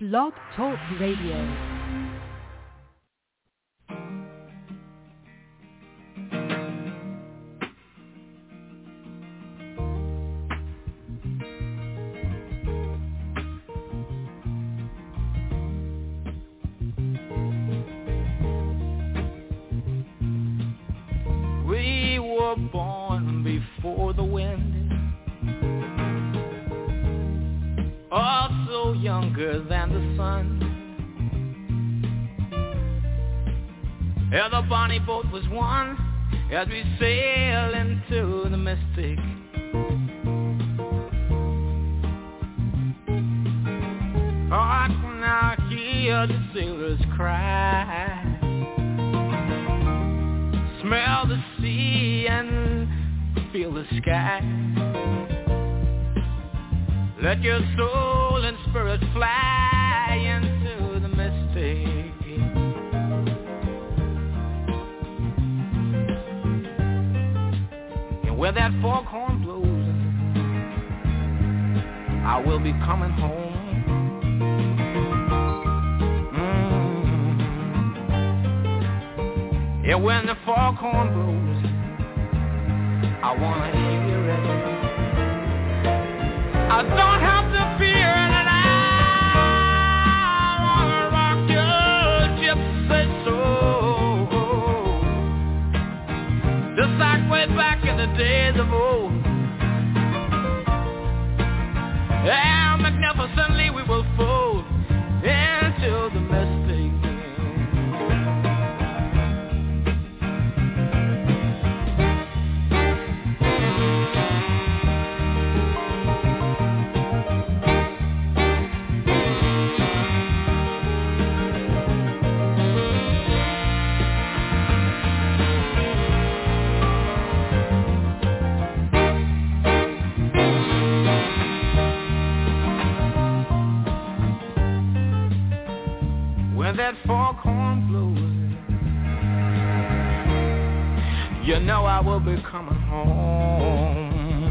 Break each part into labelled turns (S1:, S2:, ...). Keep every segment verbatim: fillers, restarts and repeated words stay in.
S1: Blog Talk Radio.
S2: We were born before the wind, also younger than the sun. Yeah, the bonnie boat was one as we sail into the mystic. I can now hear the sailors cry, smell the sea and feel the sky. Let your soul and spirit fly into the mystic. And where that foghorn blows, I will be coming home. Mm. Yeah, when the foghorn blows, I wanna hear it. I don't have to fear it, and I wanna rock your gypsy soul, just like way back in the days of old. Yeah, magnificently we will fold into the mystic. When that foghorn blows, you know I will be coming home.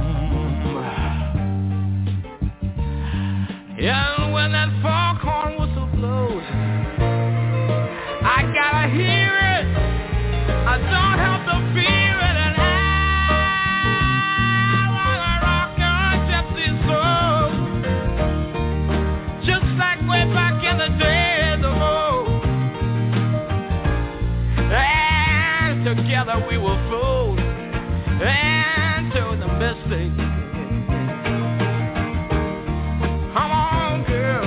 S2: Yeah, and when that foghorn whistle blows, I gotta hear it. I don't have to fear it, and I wanna rock your gypsy soul, just like way back in the days of old. Together we will fold into the mystic. Come on, girl.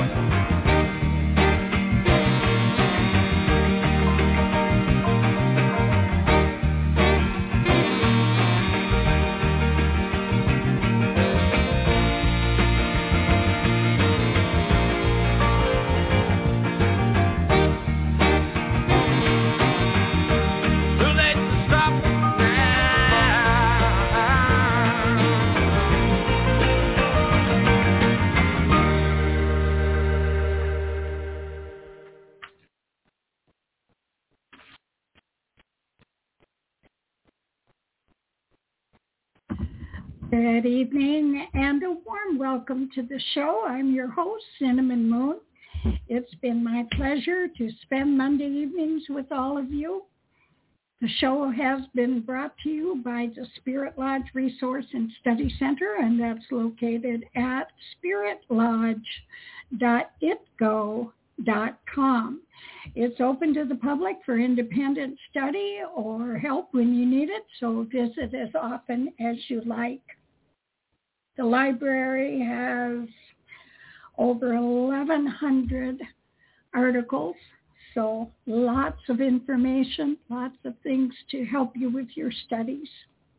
S3: Good evening and a warm welcome to the show. I'm your host, Cinnamon Moon. It's been my pleasure to spend Monday evenings with all of you. The show has been brought to you by the Spirit Lodge Resource and Study Center, and that's located at spirit lodge dot itgo dot com. It's open to the public for independent study or help when you need it, so visit as often as you like. The library has over eleven hundred articles, so lots of information, lots of things to help you with your studies.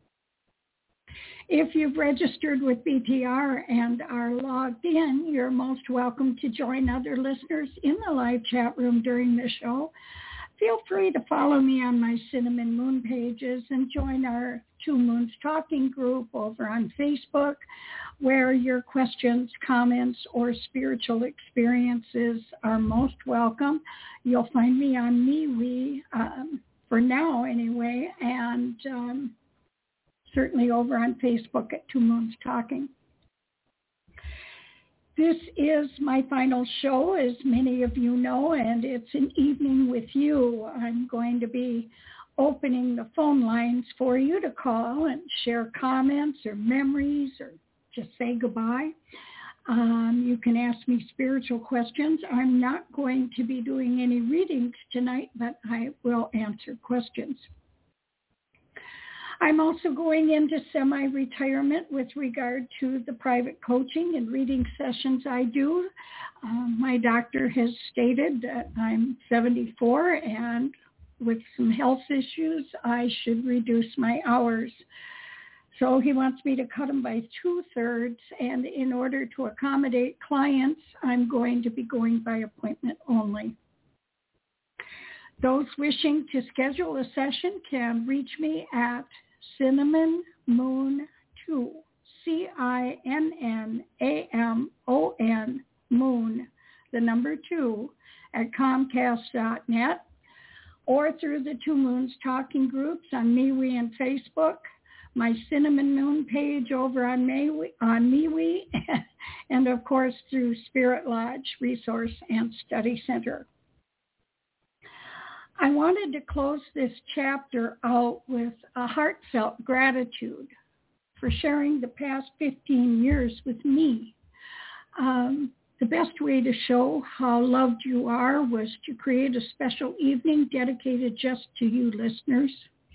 S3: If you've registered with B T R and are logged in, you're most welcome to join other listeners in the live chat room during the show. Feel free to follow me on my Cinnamon Moon pages and join our Two Moons Talking group over on Facebook, where your questions, comments, or spiritual experiences are most welcome. You'll find me on MeWe, um, for now anyway, and um, certainly over on Facebook at Two Moons Talking. This is my final show, as many of you know, and it's an evening with you. I'm going to be opening the phone lines for you to call and share comments or memories or just say goodbye. Um, you can ask me spiritual questions. I'm not going to be doing any readings tonight, but I will answer questions. I'm also going into semi-retirement with regard to the private coaching and reading sessions I do. Um, my doctor has stated that I'm seventy-four, and with some health issues, I should reduce my hours. So he wants me to cut them by two-thirds, and in order to accommodate clients, I'm going to be going by appointment only. Those wishing to schedule a session can reach me at Cinnamon Moon two, C I N N A M O N, Moon, the number two, at Comcast dot net, or through the Two Moons talking groups on MeWe and Facebook, my Cinnamon Moon page over on MeWe, on MeWe and of course through Spirit Lodge Resource and Study Center. I wanted to close this chapter out with a heartfelt gratitude for sharing the past fifteen years with me. Um, the best way to show how loved you are was to create a special evening dedicated just to you listeners.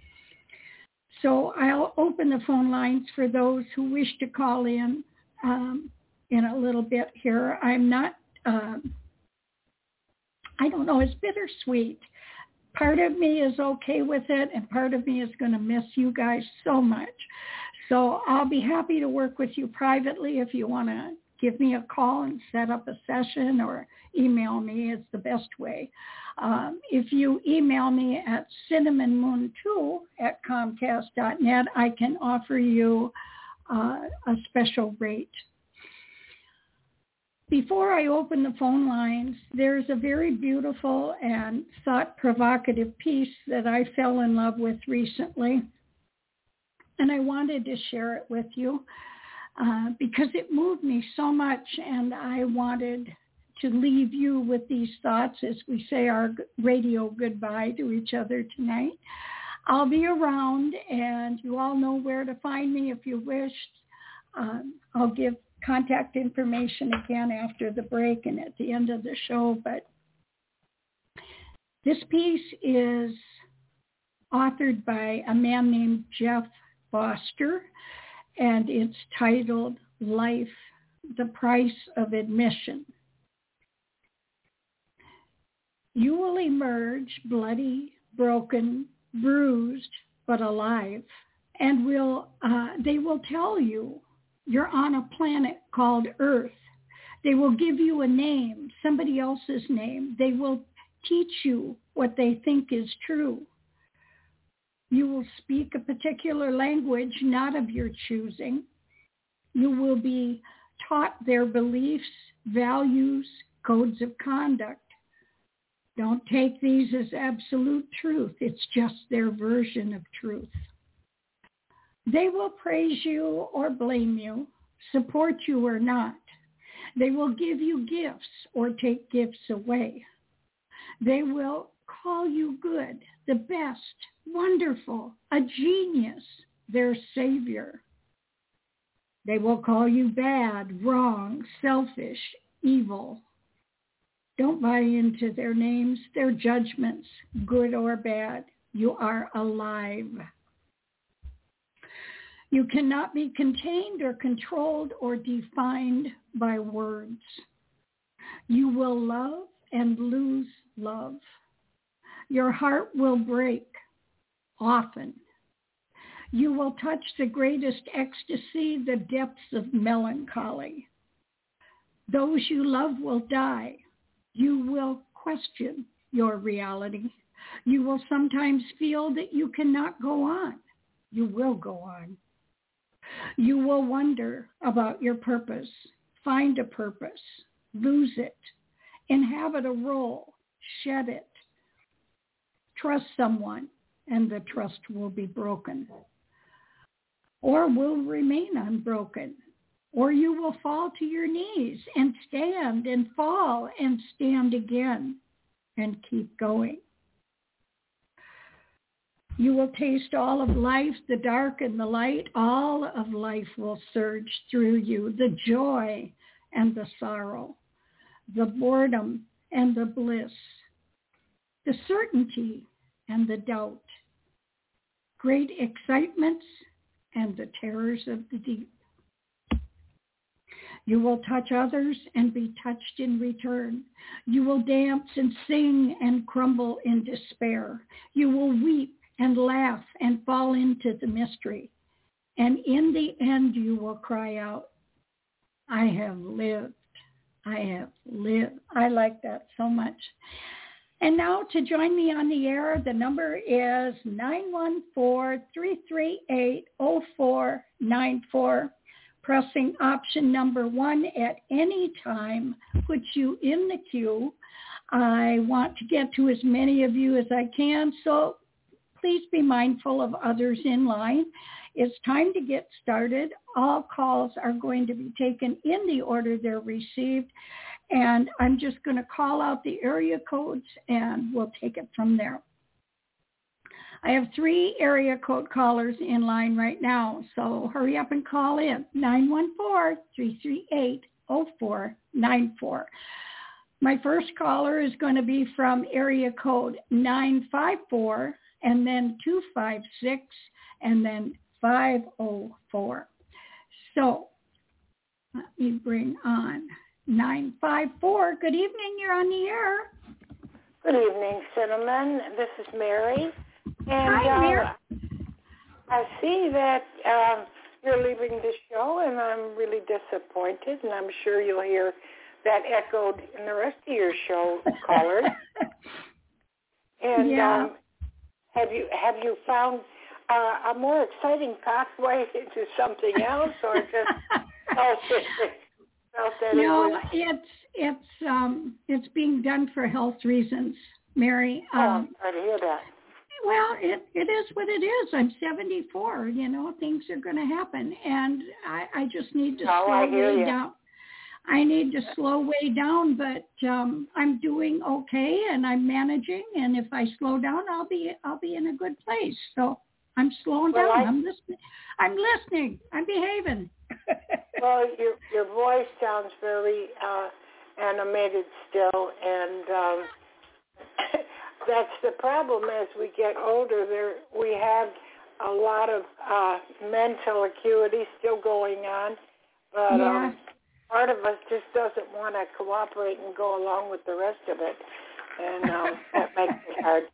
S3: So I'll open the phone lines for those who wish to call in um, in a little bit here. I'm not, um, I don't know, it's bittersweet. Part of me is okay with it, and part of me is going to miss you guys so much. So I'll be happy to work with you privately if you want to give me a call and set up a session, or email me. It's the best way. Um, if you email me at cinnamon moon two at comcast dot net, I can offer you uh, a special rate. Before I open the phone lines, there's a very beautiful and thought-provocative piece that I fell in love with recently, and I wanted to share it with you uh, because it moved me so much, and I wanted to leave you with these thoughts as we say our radio goodbye to each other tonight. I'll be around, and you all know where to find me if you wish. Um, I'll give contact information again after the break and at the end of the show, but this piece is authored by a man named Jeff Foster, and it's titled Life, the Price of Admission. You will emerge bloody, broken, bruised, but alive, and will uh, they will tell you you're on a planet called Earth. They will give you a name, somebody else's name. They will teach you what they think is true. You will speak a particular language not of your choosing. You will be taught their beliefs, values, codes of conduct. Don't take these as absolute truth. It's just their version of truth. They will praise you or blame you, support you or not. They will give you gifts or take gifts away. They will call you good, the best, wonderful, a genius, their savior. They will call you bad, wrong, selfish, evil. Don't buy into their names, their judgments, good or bad. You are alive. You cannot be contained or controlled or defined by words. You will love and lose love. Your heart will break often. You will touch the greatest ecstasy, the depths of melancholy. Those you love will die. You will question your reality. You will sometimes feel that you cannot go on. You will go on. You will wonder about your purpose, find a purpose, lose it, inhabit a role, shed it, trust someone, and the trust will be broken or will remain unbroken. or you will fall to your knees and stand and fall and stand again and keep going. You will taste all of life, the dark and the light. All of life will surge through you, the joy and the sorrow, the boredom and the bliss, the certainty and the doubt, great excitements and the terrors of the deep. You will touch others and be touched in return. You will dance and sing and crumble in despair. You will weep and laugh and fall into the mystery. And in the end, you will cry out, I have lived. I have lived. I like that so much. And now to join me on the air, the number is nine one four, three three eight, zero four nine four. Pressing option number one at any time puts you in the queue. I want to get to as many of you as I can, so please be mindful of others in line. It's time to get started. All calls are going to be taken in the order they're received, and I'm just going to call out the area codes, and we'll take it from there. I have three area code callers in line right now, so hurry up and call in, nine one four, three three eight, zero four nine four. My first caller is going to be from area code nine five four, and then two five six, and then five oh four. So let me bring on nine five four. Good evening, you're on the air.
S1: Good evening, Cinnamon. This is Mary. And
S3: Hi, Mary.
S1: Uh, I see that uh, you're leaving the show, and I'm really disappointed, and I'm sure you'll hear that echoed in the rest of your show, callers. And
S3: yeah.
S1: um, have you have you found uh, a more exciting pathway into something else, or just felt that, felt that
S3: no,
S1: it was...
S3: it's it's um it's being done for health reasons, Mary. Um,
S1: oh, I hear that.
S3: Well, it, it is what it is. I'm seventy-four. You know, things are going to happen, and I, I just need to
S1: oh,
S3: slow way
S1: you.
S3: down. I need to slow way down, but um, I'm doing okay, and I'm managing. And if I slow down, I'll be I'll be in a good place. So I'm slowing
S1: well,
S3: down.
S1: I...
S3: I'm listening. I'm listening. I'm behaving.
S1: Well, your your voice sounds very uh, animated still, and um, that's the problem. As we get older, there we have a lot of uh, mental acuity still going on, but
S3: yeah.
S1: um, part of us just doesn't want to cooperate and go along with the rest of it, and um, that makes it hard.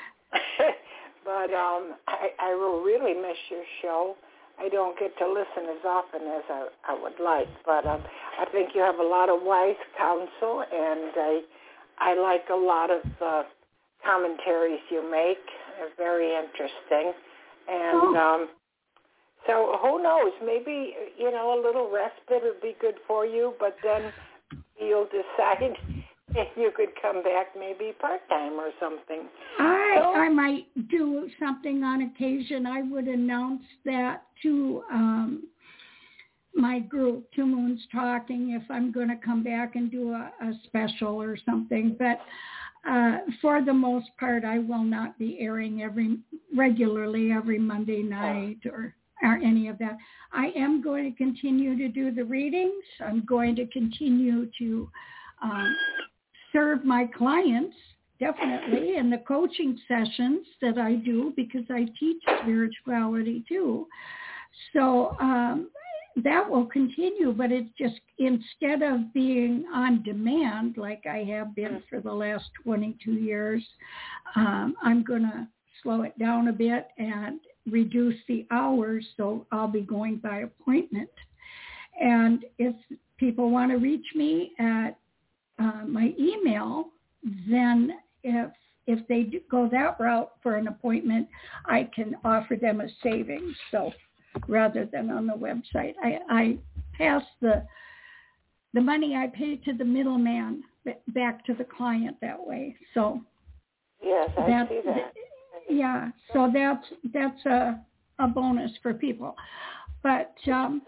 S1: But um, I, I will really miss your show. I don't get to listen as often as I, I would like, but um, I think you have a lot of wise counsel, and I, I like a lot of uh, commentaries you make. They're very interesting. And
S3: oh.
S1: um, so who knows, maybe, you know, a little respite would be good for you, but then you'll decide if you could come back maybe part-time or something.
S3: I
S1: so,
S3: I might do something on occasion. I would announce that to um, my group, Two Moons Talking, if I'm going to come back and do a, a special or something. But uh, for the most part, I will not be airing every regularly every Monday night or, or any of that. I am going to continue to do the readings. I'm going to continue to um, serve my clients, definitely, in the coaching sessions that I do, because I teach spirituality too. So um, that will continue, but it's just, instead of being on demand like I have been for the last twenty-two years, um, I'm going to slow it down a bit and reduce the hours, so I'll be going by appointment. And if people want to reach me at uh, my email, then if if they do go that route for an appointment, I can offer them a savings. So rather than on the website, I, I pass the the money I pay to the middleman back to the client that way. So
S1: yes, I
S3: that,
S1: see that.
S3: Yeah, so that's that's a a bonus for people. But um,
S1: Hey.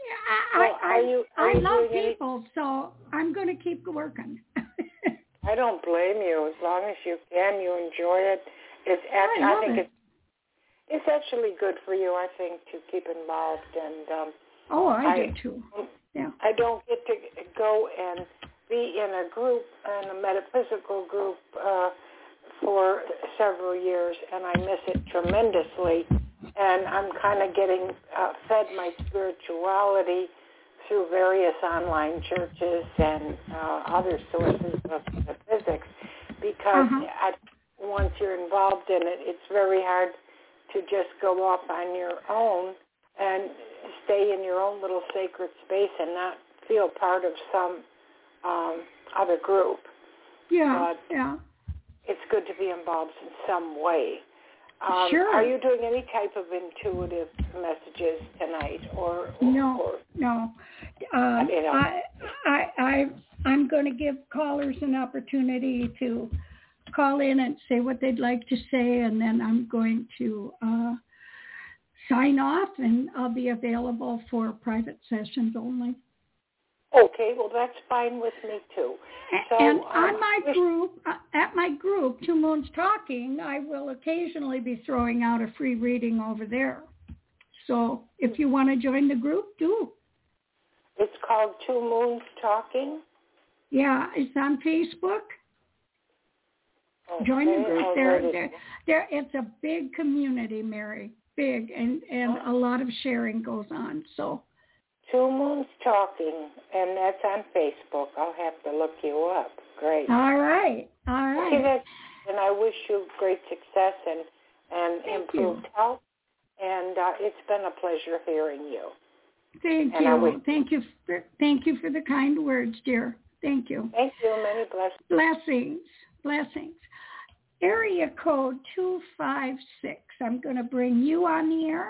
S3: I,
S1: well,
S3: I,
S1: are you, are
S3: I
S1: you
S3: love
S1: doing
S3: people, any... so I'm going to keep working.
S1: I don't blame you. As long as you can, you enjoy it. It's actually, I, I think
S3: it.
S1: it's it's actually good for you. I think to keep involved and. Um,
S3: oh, I,
S1: I
S3: do too. Yeah.
S1: I don't get to go and be in a group, in a metaphysical group, uh, for several years, and I miss it tremendously. And I'm kind of getting uh, fed my spirituality through various online churches and uh, other sources of metaphysics, because
S3: uh-huh.
S1: I, once you're involved in it, it's very hard to just go off on your own and stay in your own little sacred space and not feel part of some um, other group.
S3: Yeah,
S1: but
S3: yeah.
S1: It's good to be involved in some way. Um,
S3: sure.
S1: Are you doing any type of intuitive messages tonight, or, or
S3: no,
S1: or,
S3: no? Um,
S1: you know.
S3: I, I, I, I'm going to give callers an opportunity to call in and say what they'd like to say, and then I'm going to uh, sign off, and I'll be available for private sessions only.
S1: Okay, well that's fine with me too. So,
S3: and
S1: um,
S3: on my group, uh, at my group, Two Moons Talking, I will occasionally be throwing out a free reading over there. So if you want to join the group, do.
S1: It's called Two Moons Talking?
S3: Yeah, it's on Facebook.
S1: Okay,
S3: join the group. There,
S1: it.
S3: there, there. It's a big community, Mary. Big, and, and
S1: oh.
S3: a lot of sharing goes on. So.
S1: Two Moons Talking, and that's on Facebook. I'll have to look you up. Great.
S3: All right. All right.
S1: Okay, that's, and I wish you great success and, and
S3: Thank
S1: improved
S3: you.
S1: health. And uh, it's been a pleasure hearing you.
S3: Thank
S1: and
S3: you.
S1: Wish,
S3: thank you. For, thank you for the kind words, dear. Thank you.
S1: Thank you. Many blessings.
S3: Blessings. Blessings. Area code two five six. I'm going to bring you on the air.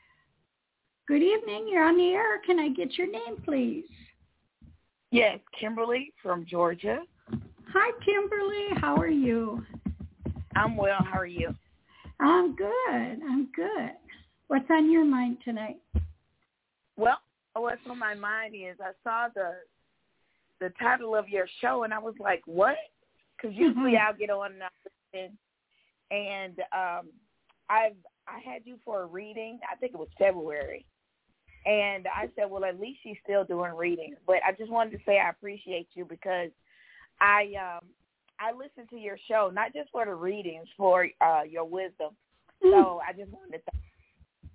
S3: Good evening. You're on the air. Can I get your name, please?
S4: Yes, Kimberly from Georgia.
S3: Hi, Kimberly. How are you?
S4: I'm well. How are you?
S3: I'm good. I'm good. What's on your mind tonight?
S4: Well, what's on my mind is I saw the the title of your show, and I was like, what? Because usually mm-hmm. I'll get on and I'll listen, and um, I've I had you for a reading. I think it was February. And I said, well, at least she's still doing readings. But I just wanted to say I appreciate you because I um, I listen to your show, not just for the readings, for uh, your wisdom. Mm. So I just wanted to thank you.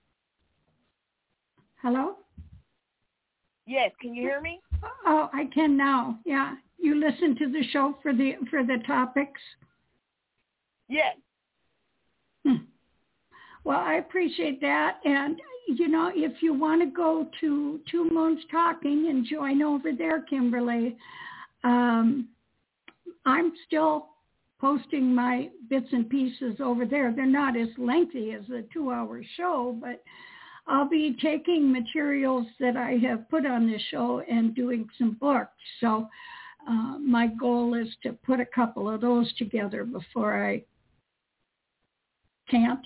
S3: Hello?
S4: Yes, can you hear me?
S3: Oh, I can now. Yeah. You listen to the show for the for the topics?
S4: Yes.
S3: Hmm. Well, I appreciate that. And, you know, if you want to go to Two Moons Talking and join over there, Kimberly, um, I'm still posting my bits and pieces over there. They're not as lengthy as a two-hour show, but I'll be taking materials that I have put on this show and doing some books. So uh, my goal is to put a couple of those together before I can't.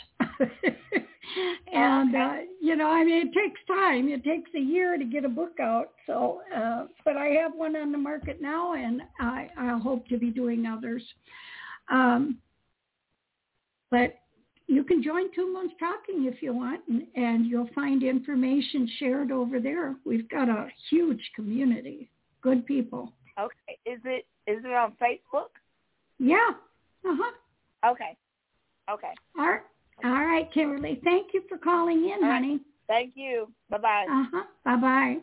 S3: and, uh, you know, I mean, it takes time. It takes a year to get a book out. So, uh, but I have one on the market now, and I, I hope to be doing others. Um, but you can join Two Moons Talking if you want, and, and you'll find information shared over there. We've got a huge community, good people.
S4: Okay. Is it is it on Facebook?
S3: Yeah. Uh-huh.
S4: Okay. Okay.
S3: All right. All right, Kimberly. Thank you for calling in,
S4: All right.
S3: honey.
S4: Thank you. Bye-bye.
S3: Uh-huh. Bye-bye.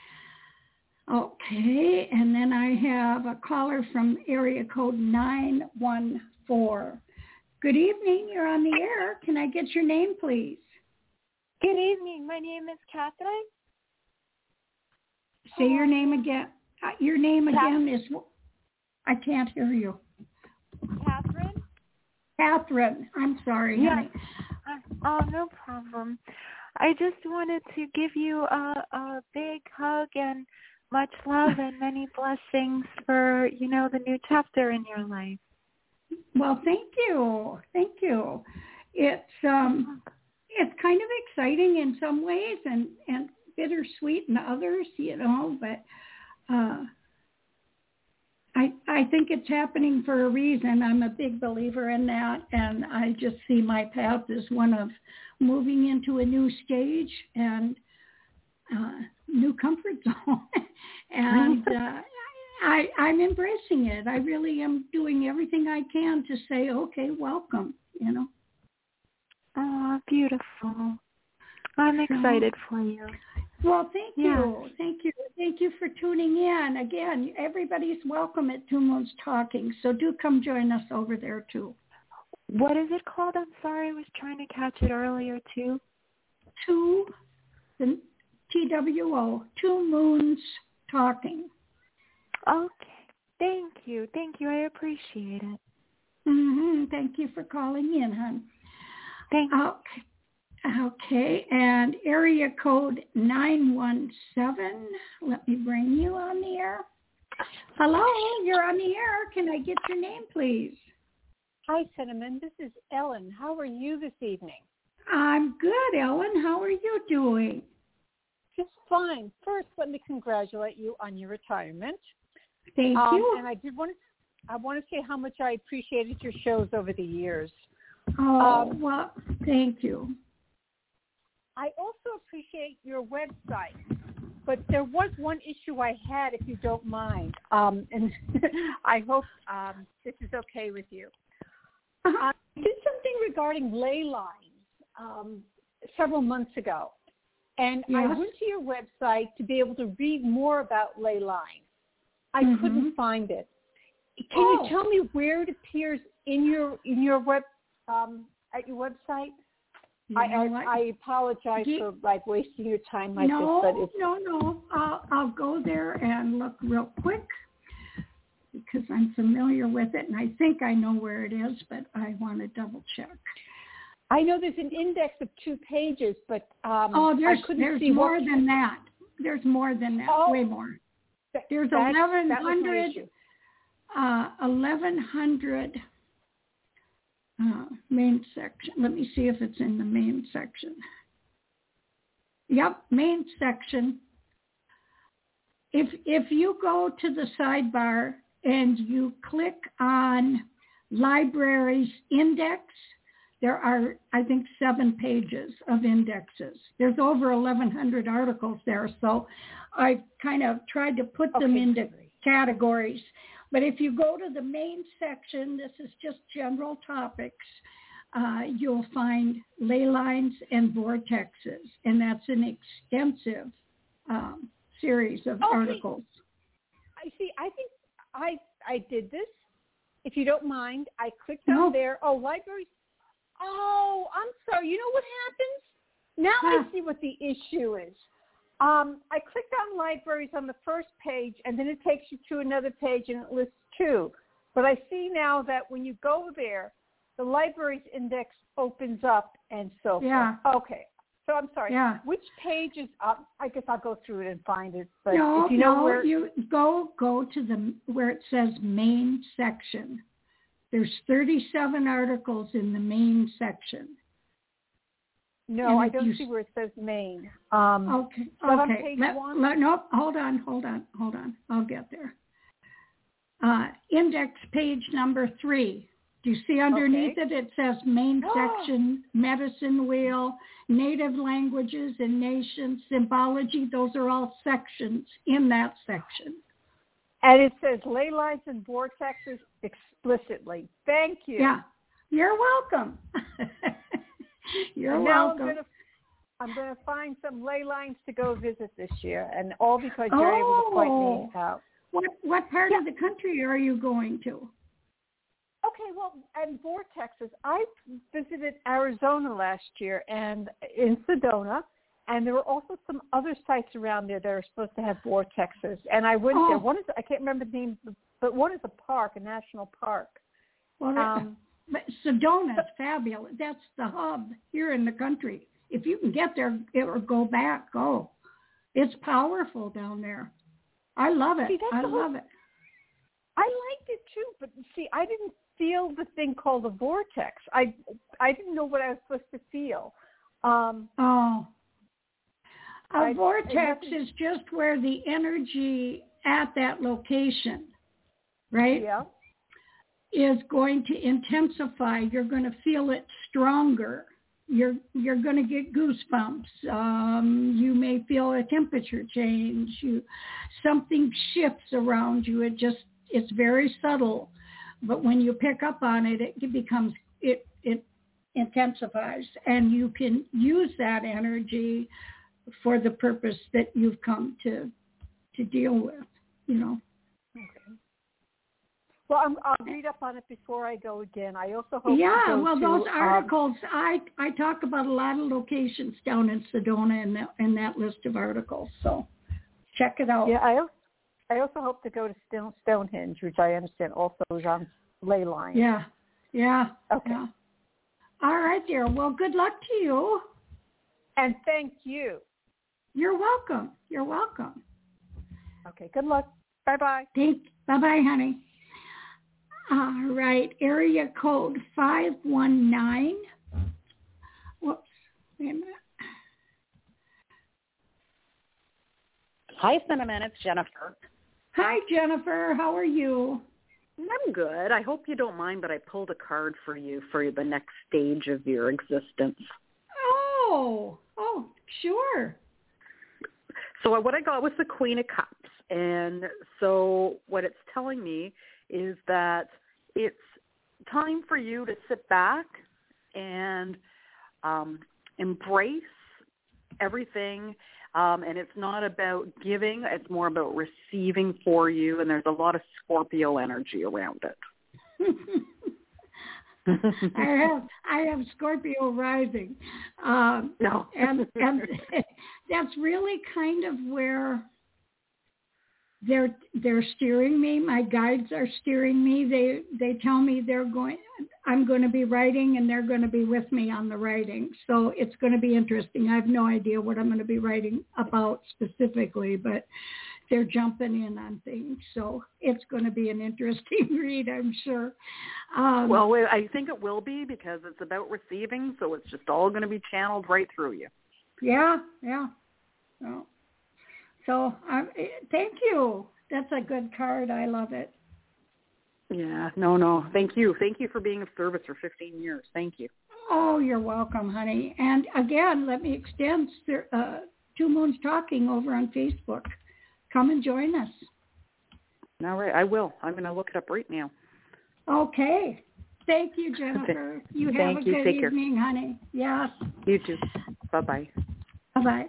S3: Okay, and then I have a caller from area code nine one four. Good evening. You're on the air. Can I get your name, please?
S5: Good evening. My name is Catherine.
S3: Say your name again. Uh, your name again is... I can't hear you.
S5: Catherine?
S3: Catherine. I'm sorry,
S5: yeah.
S3: honey.
S5: Uh, oh, no problem. I just wanted to give you a, a big hug and much love and many blessings for, you know, the new chapter in your life.
S3: Well, thank you. Thank you. It's um, it's kind of exciting in some ways and, and bittersweet in others, you know, but uh, I I think it's happening for a reason. I'm a big believer in that, and I just see my path as one of moving into a new stage and uh, new comfort zone. and uh, I, I'm embracing it. I really am doing everything I can to say, okay, welcome, you know.
S5: Oh, beautiful. I'm excited for you.
S3: Well, thank
S5: yeah.
S3: you. Thank you. Thank you for tuning in. Again, everybody's welcome at Two Moons Talking, so do come join us over there, too.
S5: What is it called? I'm sorry. I was trying to catch it earlier, too.
S3: Two, the T W O, Two Moons Talking.
S5: Okay. Thank you. Thank you. I appreciate it.
S3: Mm-hmm. Thank you for calling in, hon.
S5: Thank you.
S3: Okay. Okay, and area code nine one seven. Let me bring you on the air. Hello, you're on the air. Can I get your name, please?
S6: Hi, Cinnamon. This is Ellen. How are you this evening?
S3: I'm good, Ellen. How are you doing?
S6: Just fine. First, let me congratulate you on your retirement.
S3: Thank
S6: um,
S3: you.
S6: And I did want to, I want to say how much I appreciated your shows over the years.
S3: Oh,
S6: um,
S3: well, thank you.
S6: I also appreciate your website, but there was one issue I had, if you don't mind, um, and I hope um, this is okay with you.
S3: Uh-huh.
S6: I did something regarding ley lines um, several months ago, and
S3: Yes.
S6: I went to your website to be able to read more about ley lines. I
S3: Mm-hmm.
S6: couldn't find it. Can
S3: Oh.
S6: you tell me where it appears in your in your web um, at your website?
S3: You
S6: I,
S3: know
S6: I,
S3: what?
S6: I apologize
S3: Ye-
S6: for like wasting your time like
S3: no,
S6: this, but it's
S3: no, no. I'll, I'll go there and look real quick because I'm familiar with it, and I think I know where it is, but I want to double check.
S6: I know there's an index of two pages, but um,
S3: Oh, there's
S6: I couldn't
S3: there's
S6: see
S3: more
S6: what,
S3: than that. There's more than that.
S6: Oh,
S3: Way more.
S6: that,
S3: There's
S6: that,
S3: eleven
S6: that was my
S3: hundred.
S6: issue.
S3: Uh, eleven hundred. Uh, main section. Let me see if it's in the main section. Yep, main section. If if you go to the sidebar and you click on Libraries Index, there are, I think, seven pages of indexes. There's over eleven hundred articles there, so I kind of tried to put them
S6: Okay.
S3: into categories. But if you go to the main section, this is just general topics, uh, you'll find ley lines and vortexes, and that's an extensive um, series of
S6: Okay.
S3: articles.
S6: I see. I think I I did this. If you don't mind, I clicked
S3: No.
S6: on there. Oh, libraries. Oh, I'm sorry. You know what happens? Now
S3: Huh.
S6: I see what the issue is. Um, I clicked on libraries on the first page, and then it takes you to another page, and it lists two. But I see now that when you go there, the libraries index opens up and so
S3: Yeah.
S6: forth. Okay. So I'm sorry.
S3: Yeah.
S6: Which page is up? I guess I'll go through it and find it. But
S3: No,
S6: if you know
S3: no,
S6: where,
S3: you go go to the where it says main section. There's thirty-seven articles in the main section.
S6: no,
S3: and
S6: I
S3: if
S6: don't
S3: you-
S6: see where it says main. Um,
S3: Okay,
S6: But on
S3: okay.
S6: page
S3: Let,
S6: one?
S3: let, nope, hold on, hold on, hold on. I'll get there. Uh, index page number three. Do you see underneath
S6: Okay.
S3: it? It says main section, medicine wheel, native languages and nations, symbology. Those are all sections in that section.
S6: And it says ley lines and vortexes explicitly. Thank you.
S3: Yeah, you're welcome. You're
S6: And now
S3: welcome.
S6: I'm gonna I'm gonna find some ley lines to go visit this year, and all because you're able to point me
S3: Oh.
S6: out.
S3: What what part of the country are you going to?
S6: Okay, well, and vortexes. I visited Arizona last year and in Sedona, and there were also some other sites around there that are supposed to have vortexes. And I went
S3: Oh.
S6: there. One is I can't remember the name, but one is a park, a national park.
S3: Well,
S6: Um,
S3: but Sedona's fabulous. That's the hub here in the country. If you can get there or go back, go. It's powerful down there. I love it.
S6: See, that's
S3: I
S6: the whole-
S3: love it.
S6: I liked it too, but see, I didn't feel the thing called a vortex. I I didn't know what I was supposed to feel. Um,
S3: Oh. A
S6: I,
S3: vortex
S6: I
S3: is just where the energy at that location, right,
S6: yeah.
S3: is going to intensify. You're going to feel it stronger. You're you're going to get goosebumps. Um, you may feel a temperature change. You, something shifts around you. It just it's very subtle, but when you pick up on it, it becomes it it intensifies, and you can use that energy for the purpose that you've come to to deal with. You know.
S6: Okay. Well, I'm, I'll read up on it before I go again. I also hope
S3: Yeah,
S6: to go
S3: well,
S6: to,
S3: those
S6: um,
S3: articles, I, I talk about a lot of locations down in Sedona in that, in that list of articles, so check it out.
S6: Yeah, I, I also hope to go to Stone, Stonehenge, which I understand also is on ley line.
S3: Yeah, yeah.
S6: Okay.
S3: Yeah. All right, dear. Well, good luck to you.
S6: And thank you.
S3: You're welcome. You're welcome.
S6: Okay, good luck. Bye-bye.
S3: Thank, bye-bye, honey. All right, area code five one nine. Whoops, wait a minute.
S7: Hi, Cinnamon. It's Jennifer.
S3: Hi, Jennifer. How are you?
S7: I'm good. I hope you don't mind, but I pulled a card for you for the next stage of your existence.
S3: Oh, oh, sure.
S7: So what I got was the Queen of Cups. And so what it's telling me is that it's time for you to sit back and um, embrace everything. Um, and it's not about giving. It's more about receiving for you. And there's a lot of Scorpio energy around it.
S3: I have I have Scorpio rising. Um,
S7: no.
S3: and, and that's really kind of where they're they're steering me. My guides are steering me. They they tell me they're going. I'm going to be writing, and they're going to be with me on the writing. So it's going to be interesting. I have no idea what I'm going to be writing about specifically, but they're jumping in on things. So it's going to be an interesting read, I'm sure. Um,
S7: well, I think it will be because it's about receiving, so it's just all going to be channeled right through you.
S3: Yeah, yeah. So, so um, thank you. That's a good card. I love it.
S7: Yeah, no, no. Thank you. Thank you for being of service for fifteen years. Thank you.
S3: Oh, you're welcome, honey. And again, let me extend uh, Two Moons Talking over on Facebook. Come and join us.
S7: All right, I will. I'm going to look it up right now.
S3: Okay. Thank you, Jennifer. You have
S7: Thank
S3: a
S7: you.
S3: good
S7: Take
S3: evening,
S7: care.
S3: honey. Yes.
S7: You too. Bye-bye.
S3: Bye-bye.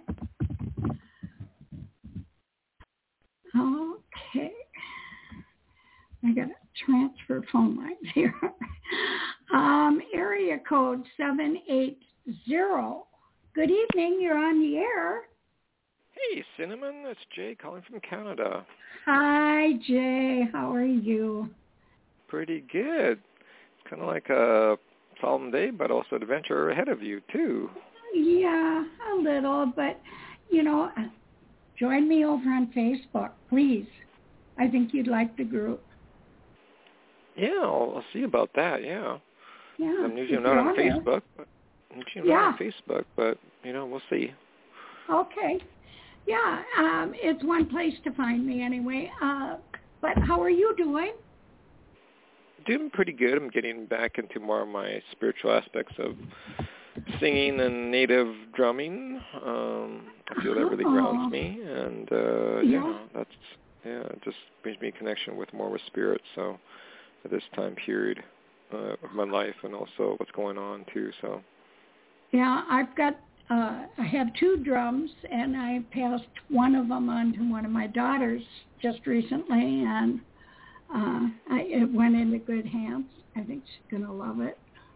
S3: Okay. I got to transfer phone lines here. um, area code seven eight zero. Good evening. You're on the air.
S8: Hey, Cinnamon. It's Jay calling from Canada.
S3: Hi, Jay. How are you?
S8: Pretty good. Kind of like a solemn day, but also adventure ahead of you, too.
S3: Yeah, a little, but, you know, join me over on Facebook, please. I think you'd like the group.
S8: Yeah, I'll, I'll see about that, yeah.
S3: Yeah.
S8: I'm usually not on, on Facebook, but I'm usually
S3: yeah.
S8: not on Facebook, but, you know, we'll see.
S3: Okay. Yeah, um, it's one place to find me anyway. Uh, but how are you doing?
S8: Doing pretty good. I'm getting back into more of my spiritual aspects of singing and native drumming. Um, I feel that really grounds me, and uh,
S3: yeah.
S8: yeah, that's yeah, it just brings me a connection with more with spirit. So at this time period uh, of my life, and also what's going on too. So
S3: yeah, I've got. Uh, I have two drums, and I passed one of them on to one of my daughters just recently, and uh, I, it went into good hands. I think she's going to love it.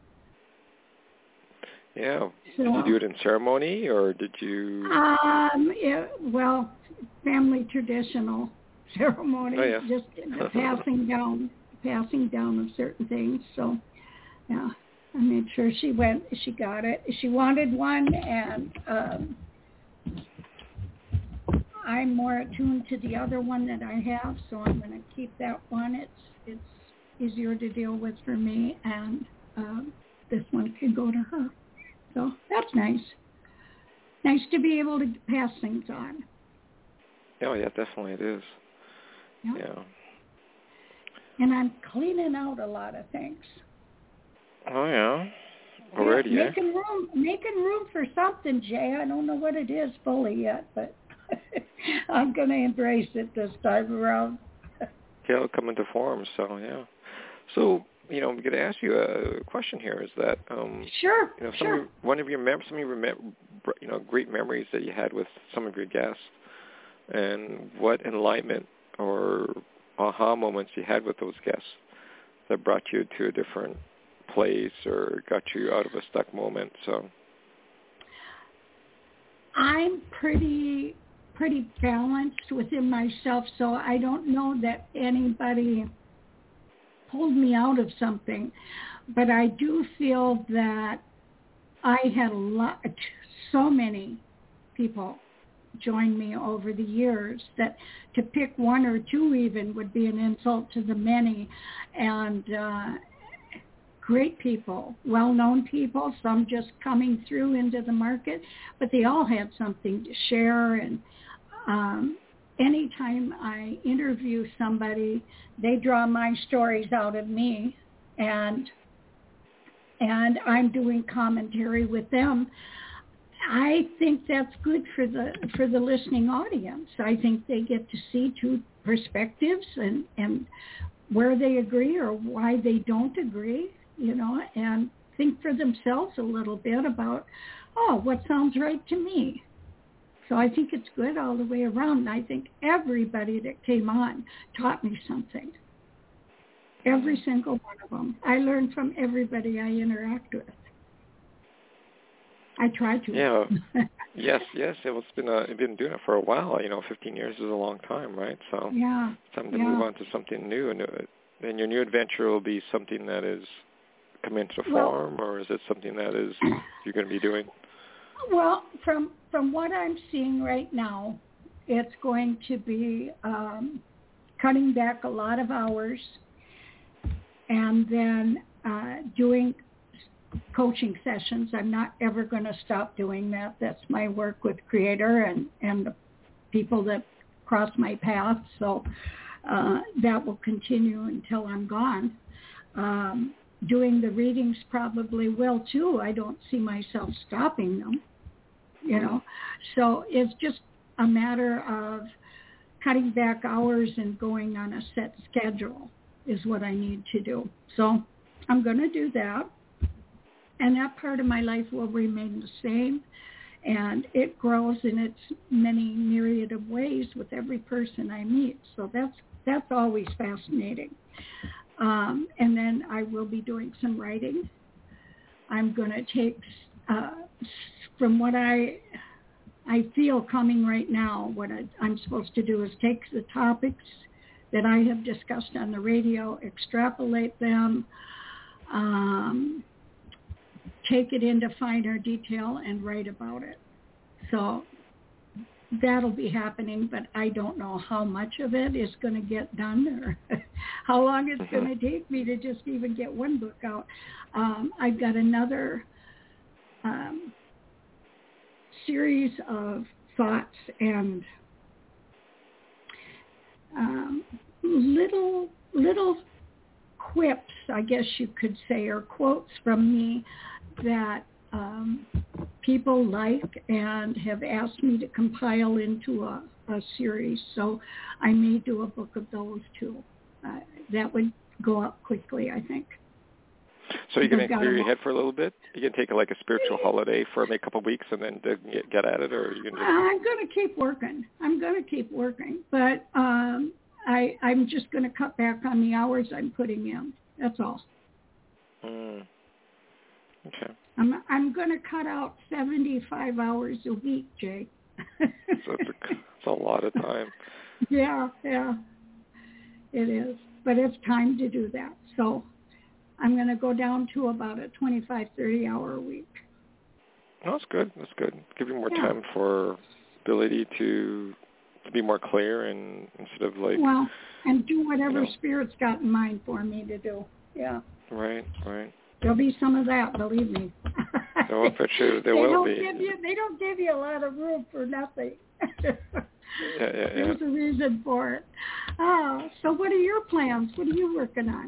S8: Yeah.
S3: So,
S8: did you do it in ceremony, or did you?
S3: Um. It, well, family traditional ceremony,
S8: oh, yeah.
S3: just the passing down, passing down of certain things. So, yeah. I made sure she went, she got it. She wanted one, and um, I'm more attuned to the other one that I have, so I'm going to keep that one. It's it's easier to deal with for me, and um, this one can go to her. So that's nice. nice to be able to pass things on.
S8: Oh, yeah, definitely it is.
S3: Yeah.
S8: yeah.
S3: And I'm cleaning out a lot of things.
S8: Oh, yeah. Already,
S3: yeah,
S8: eh?
S3: making room, making room for something, Jay. I don't know what it is fully yet, but I'm going to embrace it this time around.
S8: Yeah, it'll come into form, so, yeah. So, you know, I'm going to ask you a question here is that, um,
S3: sure,
S8: you know, some
S3: sure.
S8: of your, one of your, mem- some of your mem- you know, great memories that you had with some of your guests and what enlightenment or aha moments you had with those guests that brought you to a different place or got you out of a stuck moment. So
S3: I'm pretty pretty balanced within myself, so I don't know that anybody pulled me out of something, but I do feel that I had a lot, so many people join me over the years that to pick one or two even would be an insult to the many. And uh, great people, well-known people, some just coming through into the market, but they all had something to share. And um, anytime I interview somebody, they draw my stories out of me, and and I'm doing commentary with them. I think that's good for the for the listening audience. I think they get to see two perspectives and, and where they agree or why they don't agree, you know, and think for themselves a little bit about, oh, what sounds right to me. So I think it's good all the way around. And I think everybody that came on taught me something. Every single one of them. I learned from everybody I interact with. I try to.
S8: Yeah. yes, yes. It was been uh, been doing it for a while. You know, fifteen years is a long time, right? So
S3: yeah,
S8: it's time to
S3: yeah.
S8: move on to something new. And then your new adventure will be something that is come into
S3: well,
S8: form, or is it something that is you're going to be doing?
S3: Well, from from what I'm seeing right now, it's going to be um, cutting back a lot of hours, and then uh, doing coaching sessions. I'm not ever going to stop doing that. That's my work with Creator and, and the people that cross my path. So uh, that will continue until I'm gone. Um, doing the readings probably will too. I don't see myself stopping them, you know. So it's just a matter of cutting back hours and going on a set schedule is what I need to do. So I'm going to do that. And that part of my life will remain the same. And it grows in its many myriad of ways with every person I meet. So that's that's always fascinating. Um, and then I will be doing some writing. I'm going to take, uh, from what I I feel coming right now, what I, I'm supposed to do is take the topics that I have discussed on the radio, extrapolate them, um, take it into finer detail and write about it. So that'll be happening, but I don't know how much of it is going to get done or how long it's going to take me to just even get one book out. Um, I've got another um, series of thoughts and um, little little quips, I guess you could say, or quotes from me that um, people like and have asked me to compile into a, a series. So I may do a book of those too. Uh, that would go up quickly, I think.
S8: So you're going to clear your head for a little bit? You're going to take like a spiritual holiday for maybe a couple of weeks and then get, get at it? Or are you going to just...
S3: I'm going to keep working. I'm going to keep working. But um, I, I'm just going to cut back on the hours I'm putting in. That's all.
S8: Mm. Okay.
S3: I'm I'm going to cut out seventy-five hours a week, Jay.
S8: so it's, a, it's a lot of time.
S3: Yeah, yeah, it is. But it's time to do that. So I'm going to go down to about a twenty-five, thirty hour a week.
S8: No, that's good. That's good. Give you more
S3: yeah.
S8: time for ability to to be more clear and instead of like...
S3: Well, and do whatever
S8: you know,
S3: Spirit's got in mind for me to do. Yeah.
S8: Right, right.
S3: There'll be some of that, believe me.
S8: No, for sure there
S3: they
S8: will
S3: don't
S8: be.
S3: Give you, they don't give you a lot of room for nothing.
S8: yeah, yeah, yeah.
S3: There's a reason for it. Oh, so what are your plans? What are you working on?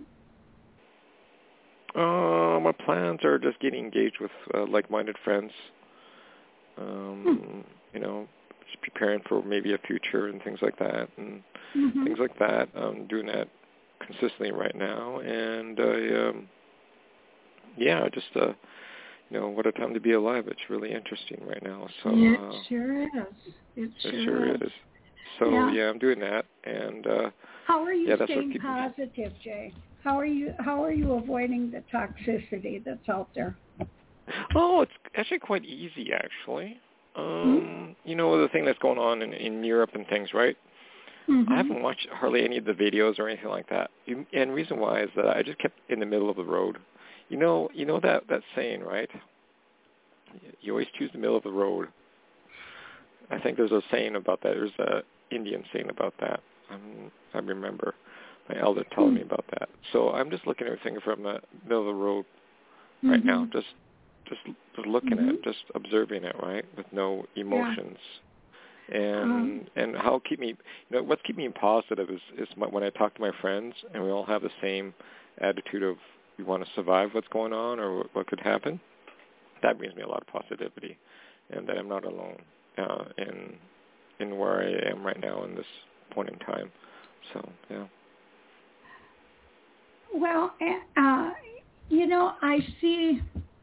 S8: Uh, my plans are just getting engaged with uh, like-minded friends. Um, hmm. You know, just preparing for maybe a future and things like that, and mm-hmm. things like that. I'm doing that consistently right now, and I, um, yeah, just uh, you know, what a time to be alive. It's really interesting right now. So
S3: it
S8: uh,
S3: sure is. It,
S8: it
S3: sure,
S8: sure
S3: is.
S8: is. So
S3: yeah.
S8: yeah, I'm doing that, and uh,
S3: how are you
S8: yeah,
S3: staying positive, Jay? How are you? How are you avoiding the toxicity that's out there?
S8: Oh, it's actually quite easy, actually. Um,
S3: mm-hmm.
S8: You know, the thing that's going on in, in Europe and things, right?
S3: Mm-hmm.
S8: I haven't watched hardly any of the videos or anything like that. You, and the reason why is that I just kept in the middle of the road. You know, you know that, that saying, right? You always choose the middle of the road. I think there's a saying about that. There's a Indian saying about that. Um, I remember my elder telling mm-hmm. me about that. So I'm just looking at everything from the middle of the road right mm-hmm. now, just just just looking mm-hmm. at it, just observing it, right, with no emotions. Yeah. And um, and how keep me, you know, what's keeping me positive is is my, when I talk to my friends and we all have the same attitude of we want to survive what's going on or what could happen. That brings me a lot of positivity, and that I'm not alone uh, in in where I am right now in this point in time. So yeah.
S3: Well, uh, you know, I see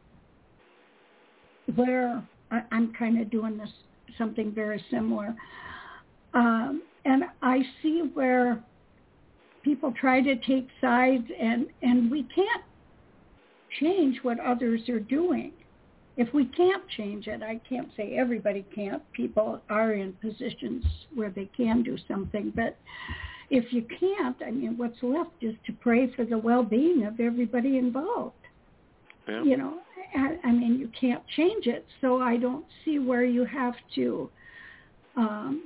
S3: where I, I'm kind of doing this something very similar, um, and I see where people try to take sides, and and we can't change what others are doing. If we can't change it, I can't say everybody can't. People are in positions where they can do something, but if you can't, I mean, what's left is to pray for the well-being of everybody involved.
S8: Yeah.
S3: You know, I, I mean, you can't change it, so I don't see where you have to um,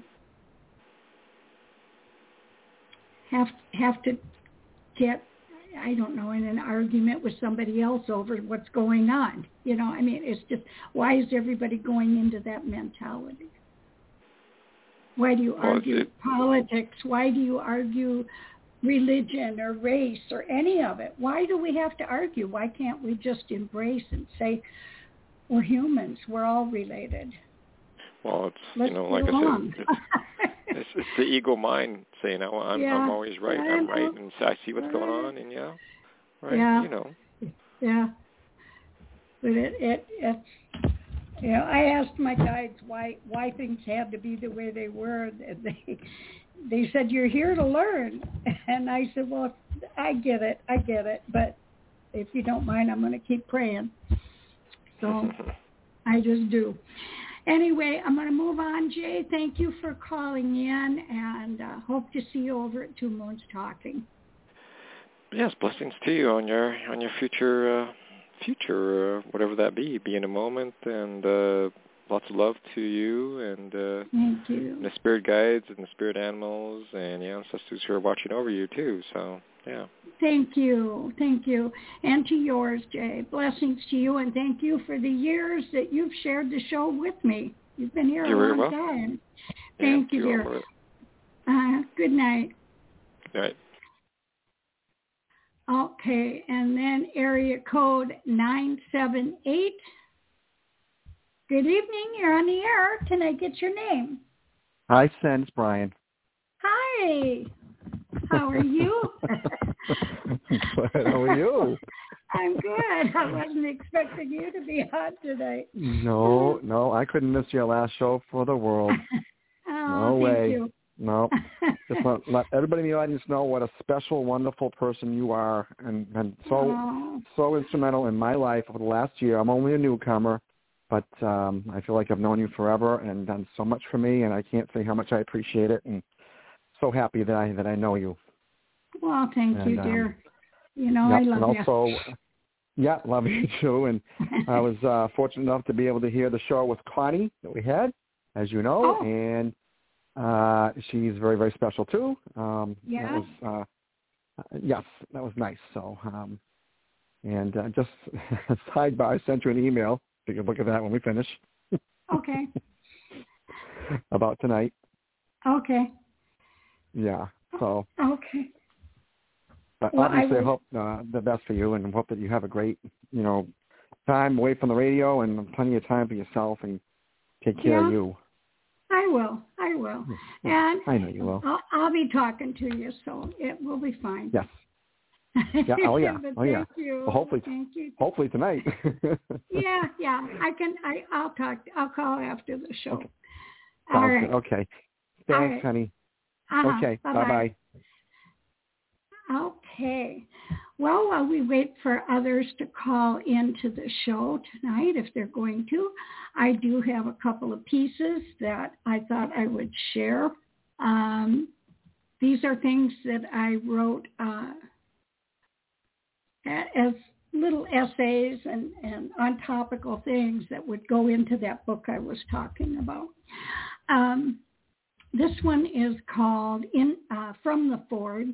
S3: have have to get, I don't know, in an argument with somebody else over what's going on. You know, I mean, it's just, why is everybody going into that mentality? Why do you argue well, it, politics? Why do you argue religion or race or any of it? Why do we have to argue? Why can't we just embrace and say, we're humans, we're all related?
S8: Well, it's,
S3: Let's
S8: you know, like I said, it's, it's, it's the ego mind saying, oh, I'm,
S3: yeah,
S8: I'm always right,
S3: I
S8: I'm
S3: know.
S8: right, and I see what's
S3: right.
S8: going on, and yeah, right,
S3: yeah.
S8: you know.
S3: Yeah. But it, it, it's, you know, I asked my guides why why things had to be the way they were, and they they said, you're here to learn. And I said, well, I get it, I get it, but if you don't mind, I'm going to keep praying. So I just do. Anyway, I'm going to move on, Jay. Thank you for calling in, and uh, hope to see you over at Two Moons Talking.
S8: Yes, blessings to you on your on your future. Uh... future, uh, whatever that be, be in a moment, and uh, lots of love to you, and, uh,
S3: Thank you.
S8: and the spirit guides and the spirit animals and the ancestors who are watching over you too. So, yeah.
S3: Thank you. Thank you. And to yours, Jay. Blessings to you, and thank you for the years that you've shared the show with me. You've been here
S8: You're
S3: a long
S8: well.
S3: time.
S8: Yeah,
S3: thank you, dear. Uh, good night.
S8: Good night.
S3: Okay, and then area code nine seven eight. Good evening, you're on the air. Can I get your name?
S9: Hi, Sen, it's Brian.
S3: Hi. How are you?
S9: How are you?
S3: I'm good. I wasn't expecting you to be on tonight.
S9: No, no, I couldn't miss your last show for the world.
S3: Oh,
S9: no
S3: thank
S9: way.
S3: You.
S9: No. Just want, let everybody in the audience know what a special, wonderful person you are, and, and so
S3: oh.
S9: so instrumental in my life over the last year. I'm only a newcomer, but um, I feel like I've known you forever and done so much for me, and I can't say how much I appreciate it, and so happy that I that I know you.
S3: Well, thank
S9: and,
S3: you, dear.
S9: Um,
S3: you know,
S9: yep,
S3: I love
S9: and also,
S3: you.
S9: Yeah, love you too. And I was uh, fortunate enough to be able to hear the show with Connie that we had, as you know,
S3: oh.
S9: and uh, she's very, very special too. Um,
S3: yeah.
S9: That was, uh, yes, that was nice. So, um, and uh, just sidebar, I sent you an email take a look at that when we finish.
S3: Okay.
S9: About tonight.
S3: Okay.
S9: Yeah. So.
S3: Okay.
S9: But
S3: well,
S9: obviously, I,
S3: I,
S9: I hope uh, the best for you, and hope that you have a great, you know, time away from the radio and plenty of time for yourself, and take care
S3: yeah,
S9: of you.
S3: I will. I will.
S9: Yeah,
S3: and
S9: I know you will.
S3: I'll, I'll be talking to you, so it will be fine.
S9: Yes. Yeah. Oh yeah.
S3: but
S9: oh yeah.
S3: Thank you.
S9: Well, hopefully.
S3: Thank you.
S9: Hopefully tonight.
S3: yeah. Yeah. I can. I. I'll talk. I'll call after the show.
S9: Okay.
S3: All
S9: Sounds
S3: right.
S9: good. Okay. Thanks,
S3: right.
S9: honey.
S3: Uh-huh.
S9: Okay.
S3: Bye-bye.
S9: Bye-bye.
S3: Okay. Well, while we wait for others to call into the show tonight, if they're going to, I do have a couple of pieces that I thought I would share. Um, these are things that I wrote uh, as little essays and, and on-topical things that would go into that book I was talking about. Um, this one is called "In uh, From the Forge."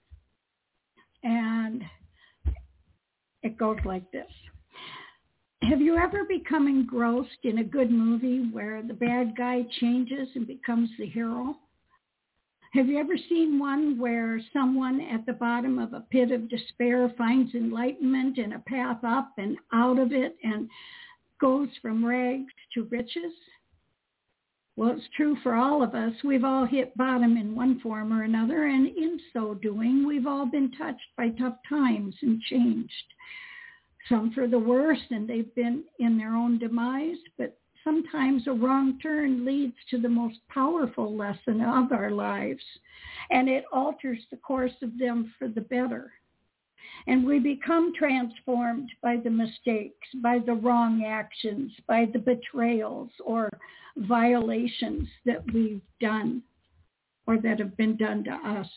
S3: And it goes like this. Have you ever become engrossed in a good movie where the bad guy changes and becomes the hero? Have you ever seen one where someone at the bottom of a pit of despair finds enlightenment and a path up and out of it and goes from rags to riches? Well, it's true for all of us. We've all hit bottom in one form or another, and in so doing, we've all been touched by tough times and changed. Some for the worse, and they've been in their own demise, but sometimes a wrong turn leads to the most powerful lesson of our lives, and it alters the course of them for the better. And we become transformed by the mistakes, by the wrong actions, by the betrayals or violations that we've done or that have been done to us.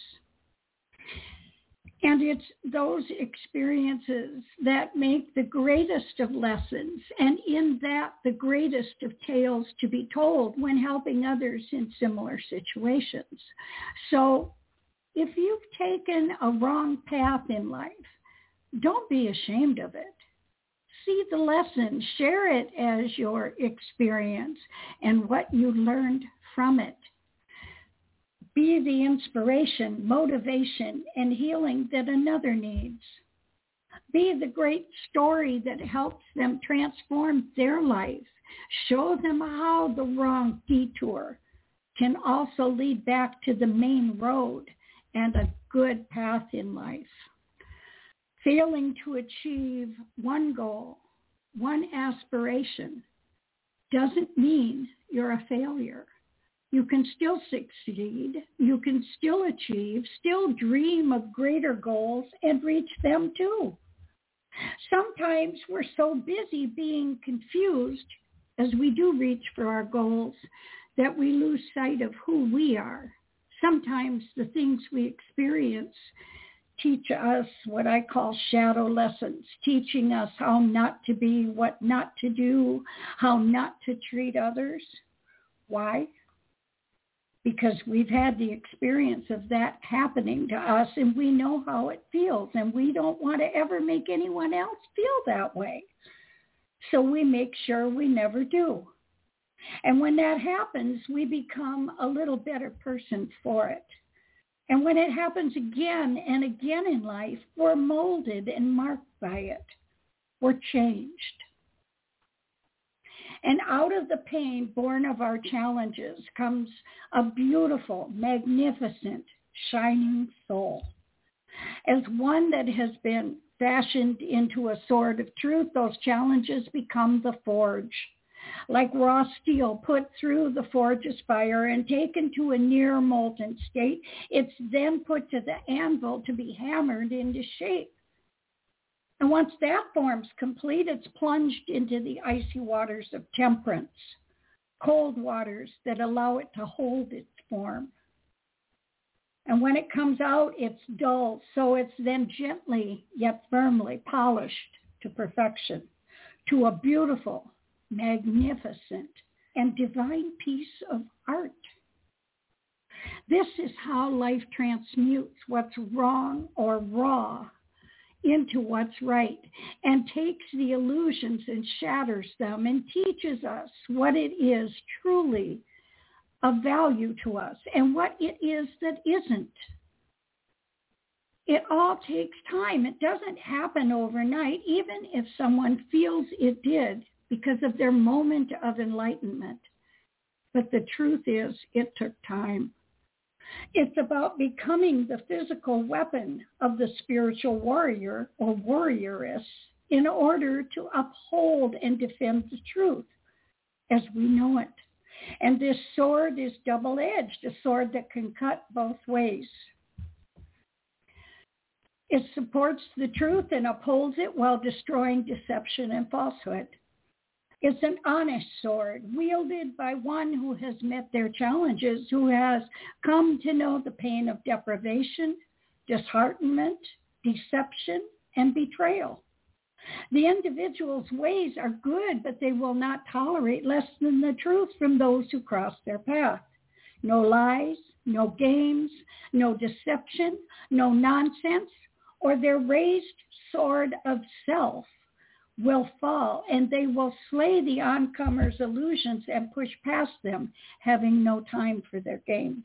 S3: And it's those experiences that make the greatest of lessons, and in that the greatest of tales to be told when helping others in similar situations. So if you've taken a wrong path in life, don't be ashamed of it. See the lesson, share it as your experience and what you learned from it. Be the inspiration, motivation, and healing that another needs. Be the great story that helps them transform their life. Show them how the wrong detour can also lead back to the main road and a good path in life. Failing to achieve one goal, one aspiration, doesn't mean you're a failure. You can still succeed. You can still achieve, still dream of greater goals and reach them too. Sometimes we're so busy being confused as we do reach for our goals that we lose sight of who we are. Sometimes the things we experience teach us what I call shadow lessons, teaching us how not to be, what not to do, how not to treat others. Why? Because we've had the experience of that happening to us, and we know how it feels, and we don't want to ever make anyone else feel that way. So we make sure we never do. And when that happens, we become a little better person for it. And when it happens again and again in life, we're molded and marked by it. We're changed. And out of the pain born of our challenges comes a beautiful, magnificent, shining soul. As one that has been fashioned into a sword of truth, those challenges become the forge. Like raw steel put through the forge's fire and taken to a near molten state, it's then put to the anvil to be hammered into shape. And once that form's complete, it's plunged into the icy waters of temperance, cold waters that allow it to hold its form. And when it comes out, it's dull, so it's then gently yet firmly polished to perfection, to a beautiful, magnificent, and divine piece of art. This is how life transmutes what's wrong or raw into what's right and takes the illusions and shatters them and teaches us what it is truly of value to us and what it is that isn't. It all takes time. It doesn't happen overnight, even if someone feels it did because of their moment of enlightenment. But the truth is, it took time. It's about becoming the physical weapon of the spiritual warrior or warrioress in order to uphold and defend the truth as we know it. And this sword is double-edged, a sword that can cut both ways. It supports the truth and upholds it while destroying deception and falsehood. It's an honest sword wielded by one who has met their challenges, who has come to know the pain of deprivation, disheartenment, deception, and betrayal. The individual's ways are good, but they will not tolerate less than the truth from those who cross their path. No lies, no games, no deception, no nonsense, or their raised sword of self will fall, and they will slay the oncomers' illusions and push past them, having no time for their games.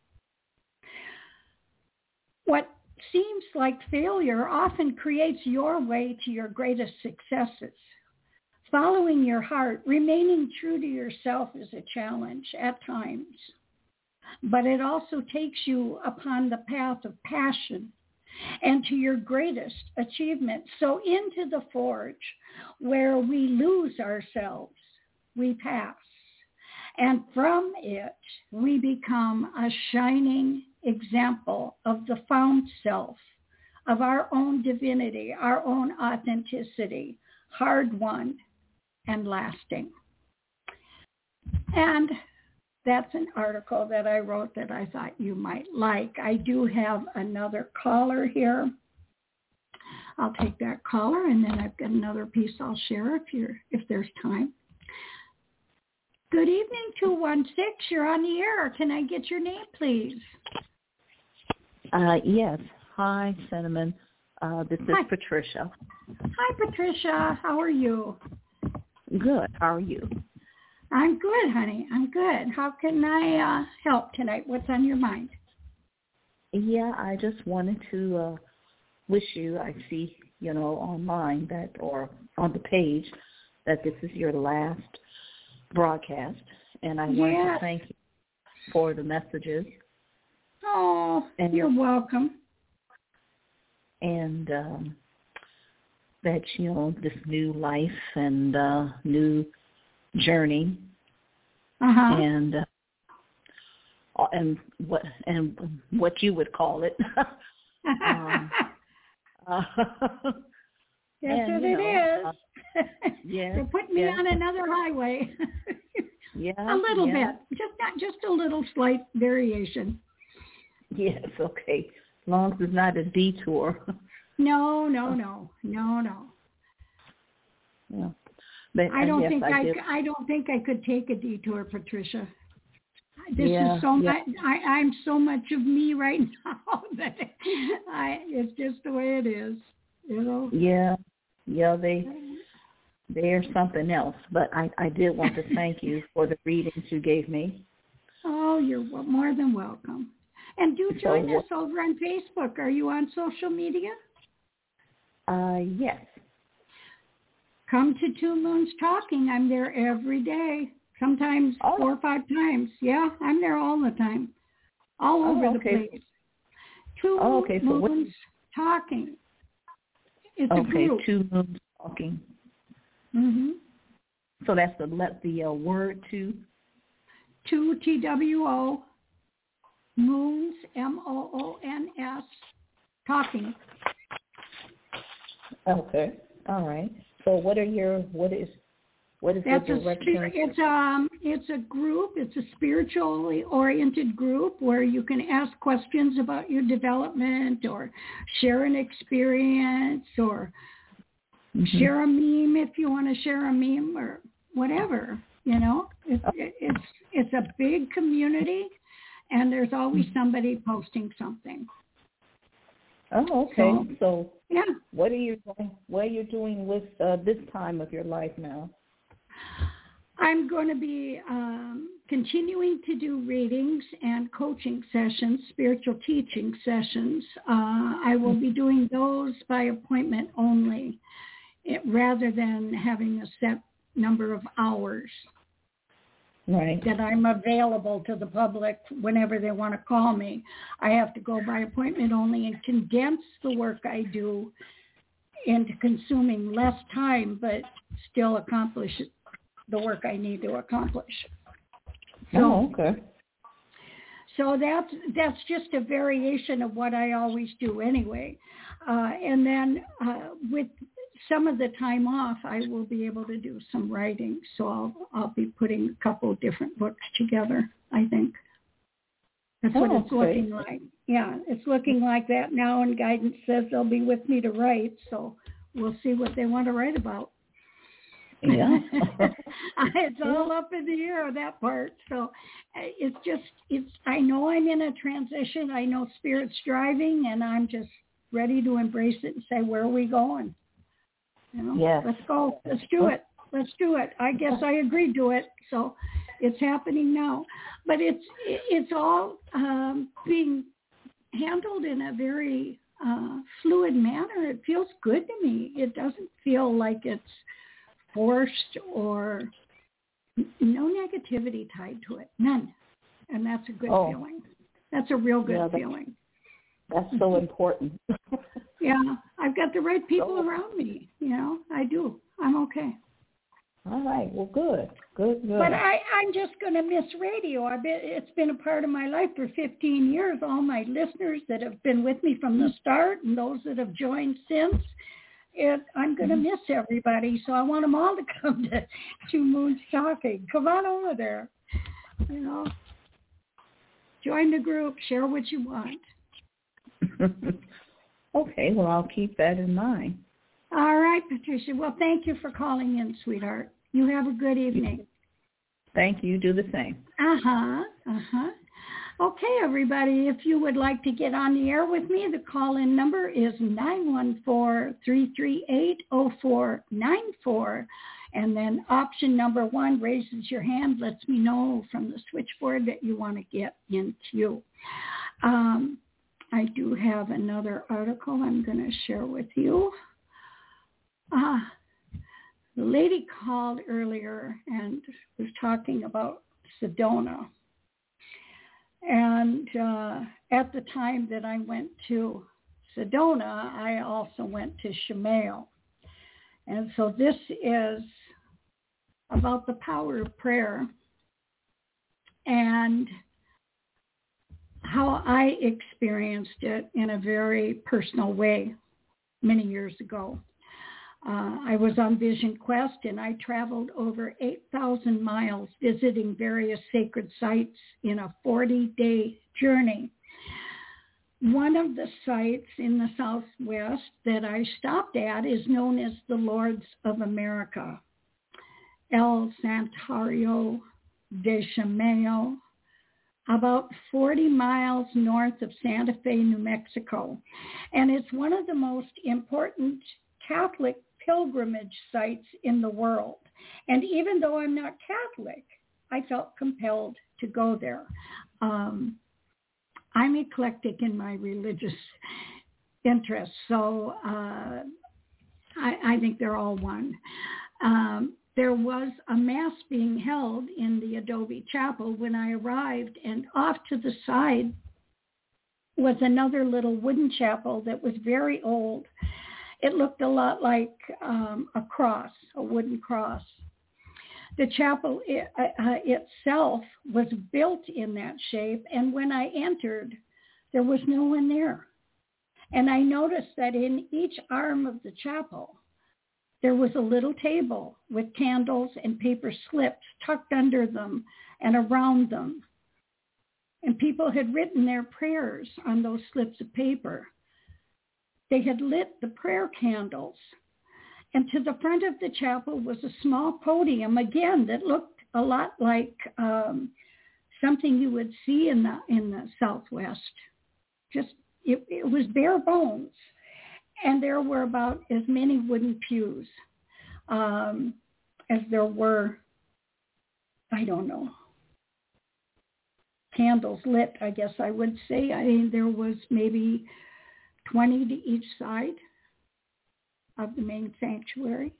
S3: What seems like failure often creates your way to your greatest successes. Following your heart, remaining true to yourself is a challenge at times, but it also takes you upon the path of passion and to your greatest achievement. So into the forge where we lose ourselves, we pass. And from it, we become a shining example of the found self, of our own divinity, our own authenticity, hard-won and lasting. And that's an article that I wrote that I thought you might like. I do have another caller here. I'll take that caller, and then I've got another piece I'll share if you're if there's time. Good evening, two one six. You're on the air. Can I get your name, please?
S10: Uh, yes. Hi, Cinnamon. Uh, this is
S3: Hi.
S10: Patricia.
S3: Hi, Patricia. How are you?
S10: Good. How are you?
S3: I'm good, honey. I'm good. How can I uh, help tonight? What's on your mind?
S10: Yeah, I just wanted to uh, wish you, I see, you know, online that, or on the page, that this is your last broadcast. And I wanted
S3: Yes.
S10: to thank you for the messages.
S3: Oh,
S10: and
S3: you're welcome.
S10: And um, that, you know, this new life and uh, new journey,
S3: uh-huh.
S10: and uh, and what and what you would call it. um, uh,
S3: Yes,
S10: and,
S3: it
S10: know,
S3: is.
S10: Uh, yes,
S3: They're putting me
S10: yes.
S3: on another highway.
S10: Yeah,
S3: a little
S10: yeah.
S3: bit, just not just a little slight variation.
S10: Yes, okay. As long as it's not a detour.
S3: No, no, no, no, no.
S10: Yeah. But
S3: I don't
S10: yes,
S3: think
S10: I,
S3: I,
S10: did.
S3: I don't think I could take a detour, Patricia. This
S10: Yeah,
S3: is so
S10: yeah.
S3: much. I, I'm so much of me right now that I. It's just the way it is, you know.
S10: Yeah, yeah. They they're something else. But I, I did want to thank you for the readings you gave me.
S3: Oh, you're wel- more than welcome. And do join
S10: So,
S3: us over on Facebook. Are you on social media?
S10: Uh, yes.
S3: Come to Two Moons Talking. I'm there every day, sometimes
S10: Oh.
S3: four or five times. Yeah, I'm there all the time, all
S10: Oh,
S3: over
S10: okay.
S3: the place. Two
S10: Oh, okay, so what-
S3: Moons Talking. It's a
S10: Okay,
S3: group.
S10: Two Moons Talking.
S3: Mm-hmm.
S10: So that's the let the uh, word two.
S3: Two T W O, Moons, M O O N S, Talking.
S10: Okay. All right. So what are your what is what is
S3: That's
S10: the
S3: a
S10: direction?
S3: spir- it's um it's a group. It's a spiritually oriented group where you can ask questions about your development or share an experience or
S10: Mhm.
S3: share a meme if you want to share a meme or whatever. You know, it's it, it's it's a big community, and there's always somebody posting something.
S10: Oh, okay. So, so
S3: yeah.
S10: What are you doing? What are you doing with uh, this time of your life now?
S3: I'm going to be um, continuing to do readings and coaching sessions, spiritual teaching sessions. Uh, I will be doing those by appointment only, it, rather than having a set number of hours.
S10: Right.
S3: That I'm available to the public whenever they want to call me. I have to go by appointment only and condense the work I do into consuming less time, but still accomplish the work I need to accomplish. So,
S10: oh, okay.
S3: So that's, that's just a variation of what I always do anyway. Uh, and then uh, with some of the time off, I will be able to do some writing. So I'll, I'll be putting a couple of different books together, I think. That's what
S10: oh,
S3: it's looking like. Yeah, it's looking like that now, and guidance says they'll be with me to write. So we'll see what they want to write about.
S10: Yeah.
S3: It's all up in the air, that part. So it's just, it's, I know I'm in a transition. I know Spirit's driving, and I'm just ready to embrace it and say, where are we going? You know,
S10: yes.
S3: Let's go. Let's do it. Let's do it. I guess I agreed to it. So it's happening now. But it's it's all um, being handled in a very uh, fluid manner. It feels good to me. It doesn't feel like it's forced or no negativity tied to it. None. And that's a good
S10: oh.
S3: feeling. That's a real good
S10: yeah, that's,
S3: feeling.
S10: That's so important.
S3: Yeah, I've got the right people around me. You know, I do. I'm okay.
S10: All right. Well, good. Good, good.
S3: But I, I'm just going to miss radio. I've been, it's been a part of my life for fifteen years. All my listeners that have been with me from the start and those that have joined since, it, I'm going to miss everybody. So I want them all to come to Two Moons Talking. Come on over there. You know, join the group. Share what you want.
S10: Okay, well, I'll keep that in mind.
S3: All right, Patricia. Well, thank you for calling in, sweetheart. You have a good evening.
S10: Thank you. Do the same.
S3: Uh-huh, uh-huh. Okay, everybody, if you would like to get on the air with me, the call-in number is nine one four, three three eight, zero four nine four. And then option number one raises your hand, lets me know from the switchboard that you want to get into. Um, I do have another article I'm going to share with you. Uh, the lady called earlier and was talking about Sedona. And uh, at the time that I went to Sedona, I also went to Shemail. And so this is about the power of prayer and how I experienced it in a very personal way many years ago. Uh, I was on Vision Quest, and I traveled over eight thousand miles visiting various sacred sites in a forty-day journey. One of the sites in the Southwest that I stopped at is known as the Lords of America, El Santuario de Shemail, about forty miles north of Santa Fe, New Mexico. And it's one of the most important Catholic pilgrimage sites in the world. And even though I'm not Catholic, I felt compelled to go there. Um, I'm eclectic in my religious interests, so uh, I, I think they're all one. Um, there was a mass being held in the Adobe Chapel when I arrived, and off to the side was another little wooden chapel that was very old. It looked a lot like um, a cross, a wooden cross. The chapel it, uh, itself was built in that shape, and when I entered, there was no one there. And I noticed that in each arm of the chapel, there was a little table with candles and paper slips tucked under them and around them. And people had written their prayers on those slips of paper. They had lit the prayer candles. And to the front of the chapel was a small podium, again, that looked a lot like um, something you would see in the in the Southwest. Just it, it was bare bones. And there were about as many wooden pews um, as there were, I don't know, candles lit, I guess I would say. I mean, there was maybe twenty to each side of the main sanctuary.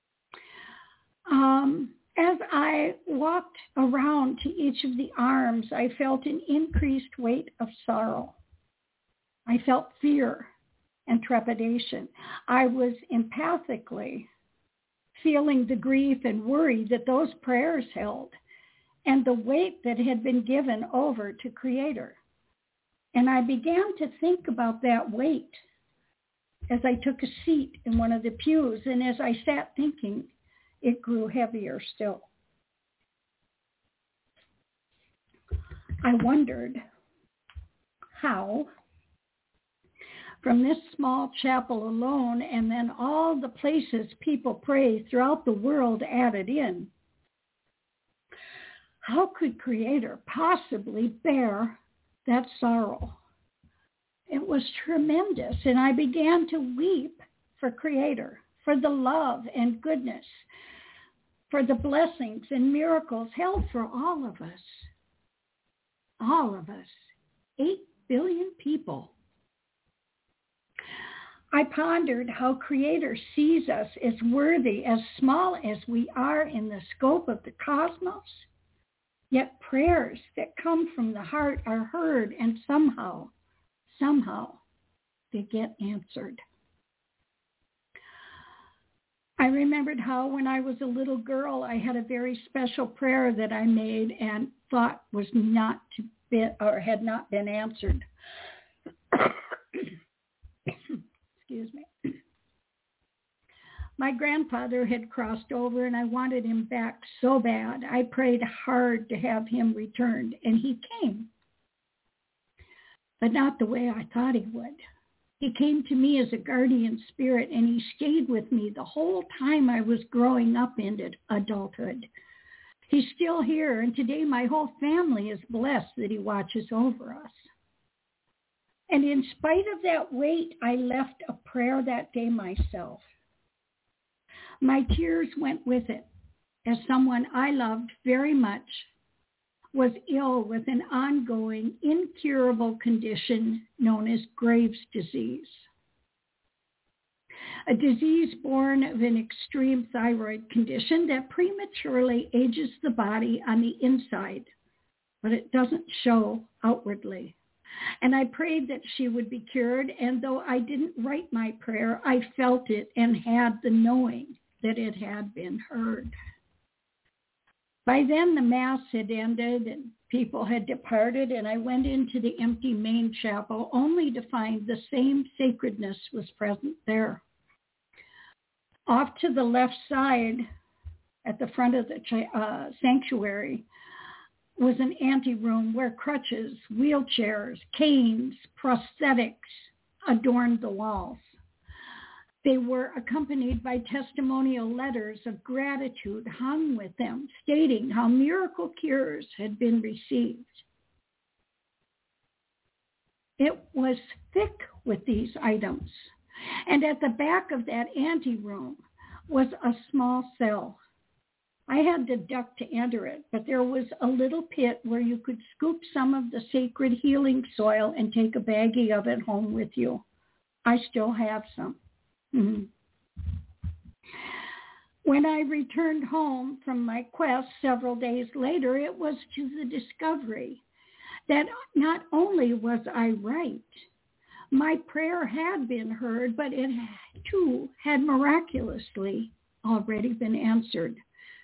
S3: Um, as I walked around to each of the arms, I felt an increased weight of sorrow. I felt fear and trepidation. I was empathically feeling the grief and worry that those prayers held and the weight that had been given over to Creator. And I began to think about that weight as I took a seat in one of the pews, and as I sat thinking, it grew heavier still. I wondered how, from this small chapel alone, and then all the places people pray throughout the world added in, how could Creator possibly bear that sorrow? It was tremendous, and I began to weep for Creator, for the love and goodness, for the blessings and miracles held for all of us. All of us. Eight billion people. I pondered how Creator sees us as worthy, as small as we are in the scope of the cosmos, yet prayers that come from the heart are heard, and somehow, somehow, they get answered. I remembered how when I was a little girl, I had a very special prayer that I made and thought was not to be, or had not been answered. Excuse me. My grandfather had crossed over, and I wanted him back so bad. I prayed hard to have him returned, and he came. But not the way I thought he would. He came to me as a guardian spirit, and he stayed with me the whole time I was growing up into adulthood. He's still here, and today my whole family is blessed that he watches over us. And in spite of that weight, I left a prayer that day myself. My tears went with it, as someone I loved very much was ill with an ongoing, incurable condition known as Graves' disease. A disease born of an extreme thyroid condition that prematurely ages the body on the inside, but it doesn't show outwardly. And I prayed that she would be cured, and though I didn't write my prayer, I felt it and had the knowing that it had been heard. By then, the Mass had ended and people had departed, and I went into the empty main chapel only to find the same sacredness was present there. Off to the left side, at the front of the uh, sanctuary, was an anteroom where crutches, wheelchairs, canes, prosthetics adorned the walls. They were accompanied by testimonial letters of gratitude hung with them, stating how miracle cures had been received. It was thick with these items. And at the back of that anteroom was a small cell. I had to duck to enter it, but there was a little pit where you could scoop some of the sacred healing soil and take a baggie of it home with you. I still have some. Mm-hmm. When I returned home from my quest several days later, it was to the discovery that not only was I right, my prayer had been heard, but it too had miraculously already been answered.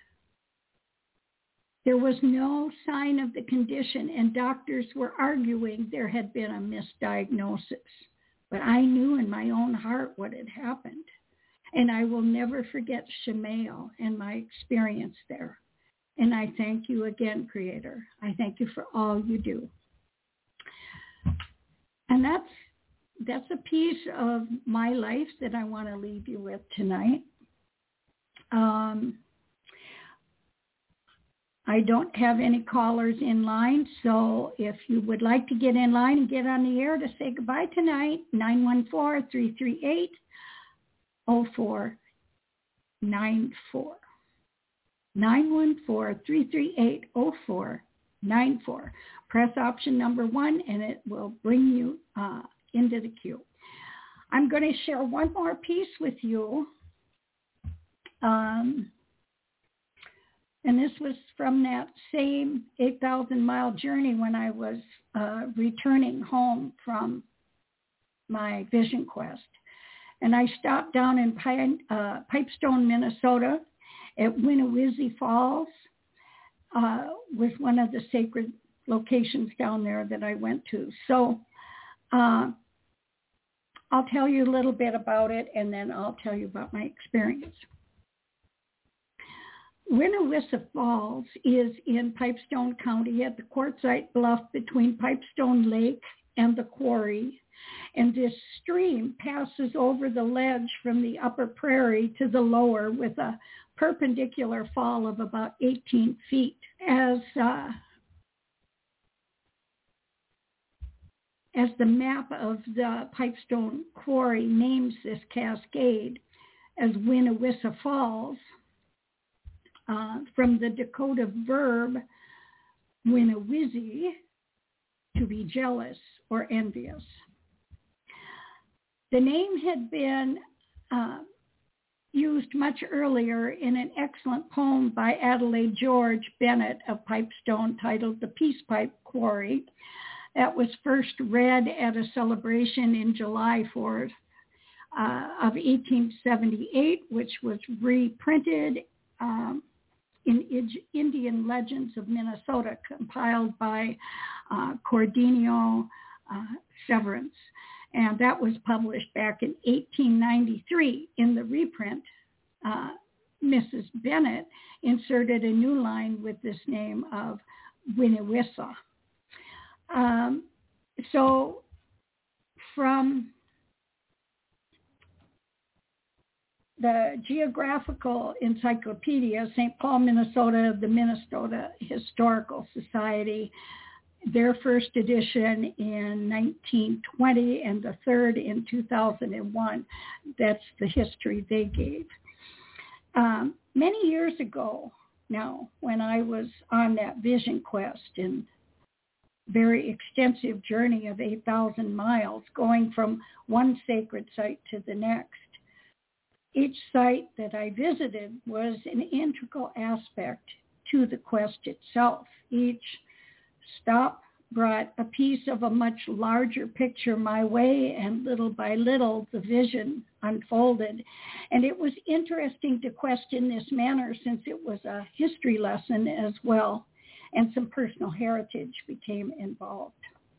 S3: There was no sign of the condition, and doctors were arguing there had been a misdiagnosis. But I knew in my own heart what had happened. And I will never forget Shemael and my experience there. And I thank you again, Creator. I thank you for all you do. And that's that's a piece of my life that I want to leave you with tonight. Um, I don't have any callers in line, so if you would like to get in line and get on the air to say goodbye tonight, nine one four, three three eight, zero four nine four. nine one four, three three eight, zero four nine four. Press option number one, and it will bring you uh, into the queue. I'm going to share one more piece with you. Um, And this was from that same eight thousand mile journey when I was uh, returning home from my Vision Quest. And I stopped down in Pine, uh, Pipestone, Minnesota at Winnewissi Falls, uh, was one of the sacred locations down there that I went to. So uh, I'll tell you a little bit about it, and then I'll tell you about my experience. Winnewissi Falls is in Pipestone County at the quartzite bluff between Pipestone Lake and the quarry. And this stream passes over the ledge from the upper prairie to the lower with a perpendicular fall of about eighteen feet. As, uh, as the map of the Pipestone quarry names this cascade as Winnewissi Falls, Uh, from the Dakota verb winnewissi, to be jealous or envious. The name had been uh, used much earlier in an excellent poem by Adelaide George Bennett of Pipestone titled The Peace Pipe Quarry, that was first read at a celebration in July fourth uh, of eighteen seventy-eight, which was reprinted um, in Indian Legends of Minnesota, compiled by uh, Cordenio uh, Severance. And that was published back in eighteen ninety-three. In the reprint, uh, Missus Bennett inserted a new line with this name of Winnewissi. Um, so from the Geographical Encyclopedia, Saint Paul, Minnesota, the Minnesota Historical Society, their first edition in nineteen twenty and the third in two thousand one. That's the history they gave. Um, many years ago now, when I was on that Vision Quest and very extensive journey of eight thousand miles, going from one sacred site to the next, each site that I visited was an integral aspect to the quest itself. Each stop brought a piece of a much larger picture my way, and little by little the vision unfolded. And it was interesting to quest in this manner, since it was a history lesson as well, and some personal heritage became involved.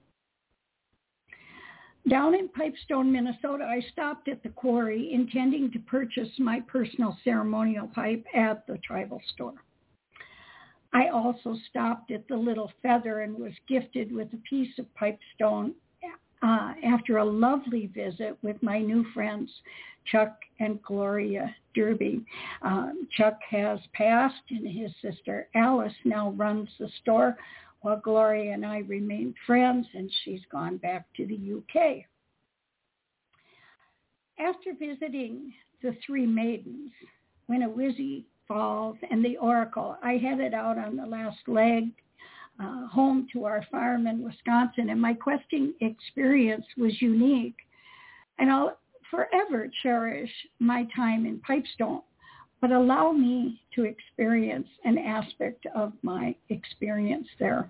S3: Down in Pipestone, Minnesota, I stopped at the quarry intending to purchase my personal ceremonial pipe at the tribal store. I also stopped at the Little Feather and was gifted with a piece of pipestone uh, after a lovely visit with my new friends, Chuck and Gloria Derby. Um, Chuck has passed, and his sister Alice now runs the store, while Gloria and I remain friends, and she's gone back to the U K. After visiting the Three Maidens, Winnewissi Falls, and the Oracle, I headed out on the last leg uh, home to our farm in Wisconsin, and my questing experience was unique. And I'll forever cherish my time in Pipestone, but allow me to experience an aspect of my experience there.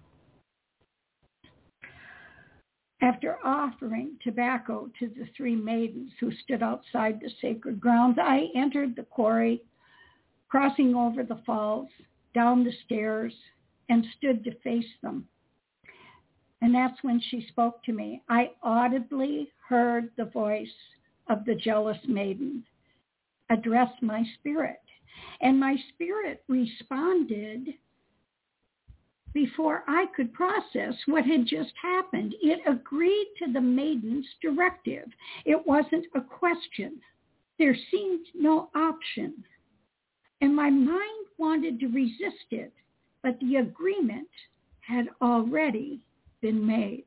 S3: After offering tobacco to the three maidens who stood outside the sacred grounds, I entered the quarry, crossing over the falls, down the stairs, and stood to face them. And that's when she spoke to me. I audibly heard the voice of the jealous maiden address my spirit. And my spirit responded before I could process what had just happened. It agreed to the maiden's directive. It wasn't a question. There seemed no option. And my mind wanted to resist it, but the agreement had already been made.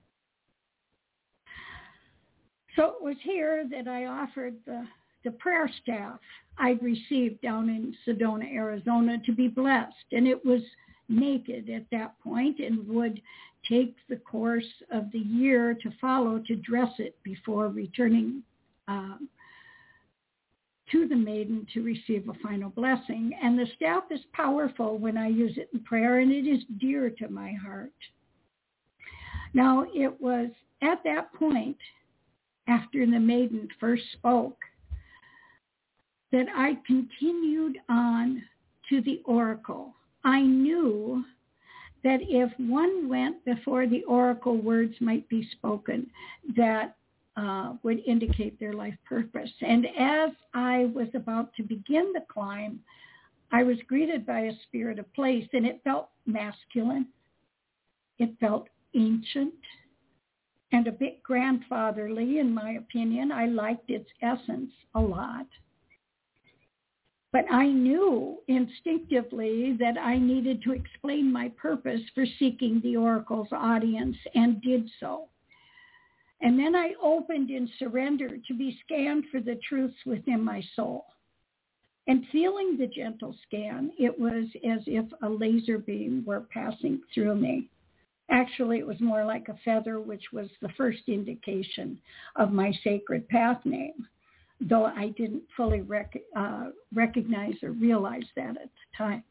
S3: So it was here that I offered the, the prayer staff I'd received down in Sedona, Arizona, to be blessed. And it was naked at that point and would take the course of the year to follow to dress it before returning um, to the maiden to receive a final blessing. And the staff is powerful when I use it in prayer, and it is dear to my heart. Now, it was at that point, after the maiden first spoke, that I continued on to the oracle. I knew that if one went before the oracle, words might be spoken that uh, would indicate their life purpose. And as I was about to begin the climb, I was greeted by a spirit of place, and it felt masculine. It felt ancient and a bit grandfatherly, in my opinion. I liked its essence a lot. But I knew instinctively that I needed to explain my purpose for seeking the oracle's audience, and did so. And then I opened in surrender to be scanned for the truths within my soul. And feeling the gentle scan, it was as if a laser beam were passing through me. Actually, it was more like a feather, which was the first indication of my sacred path name, though I didn't fully rec- uh, recognize or realize that at the time.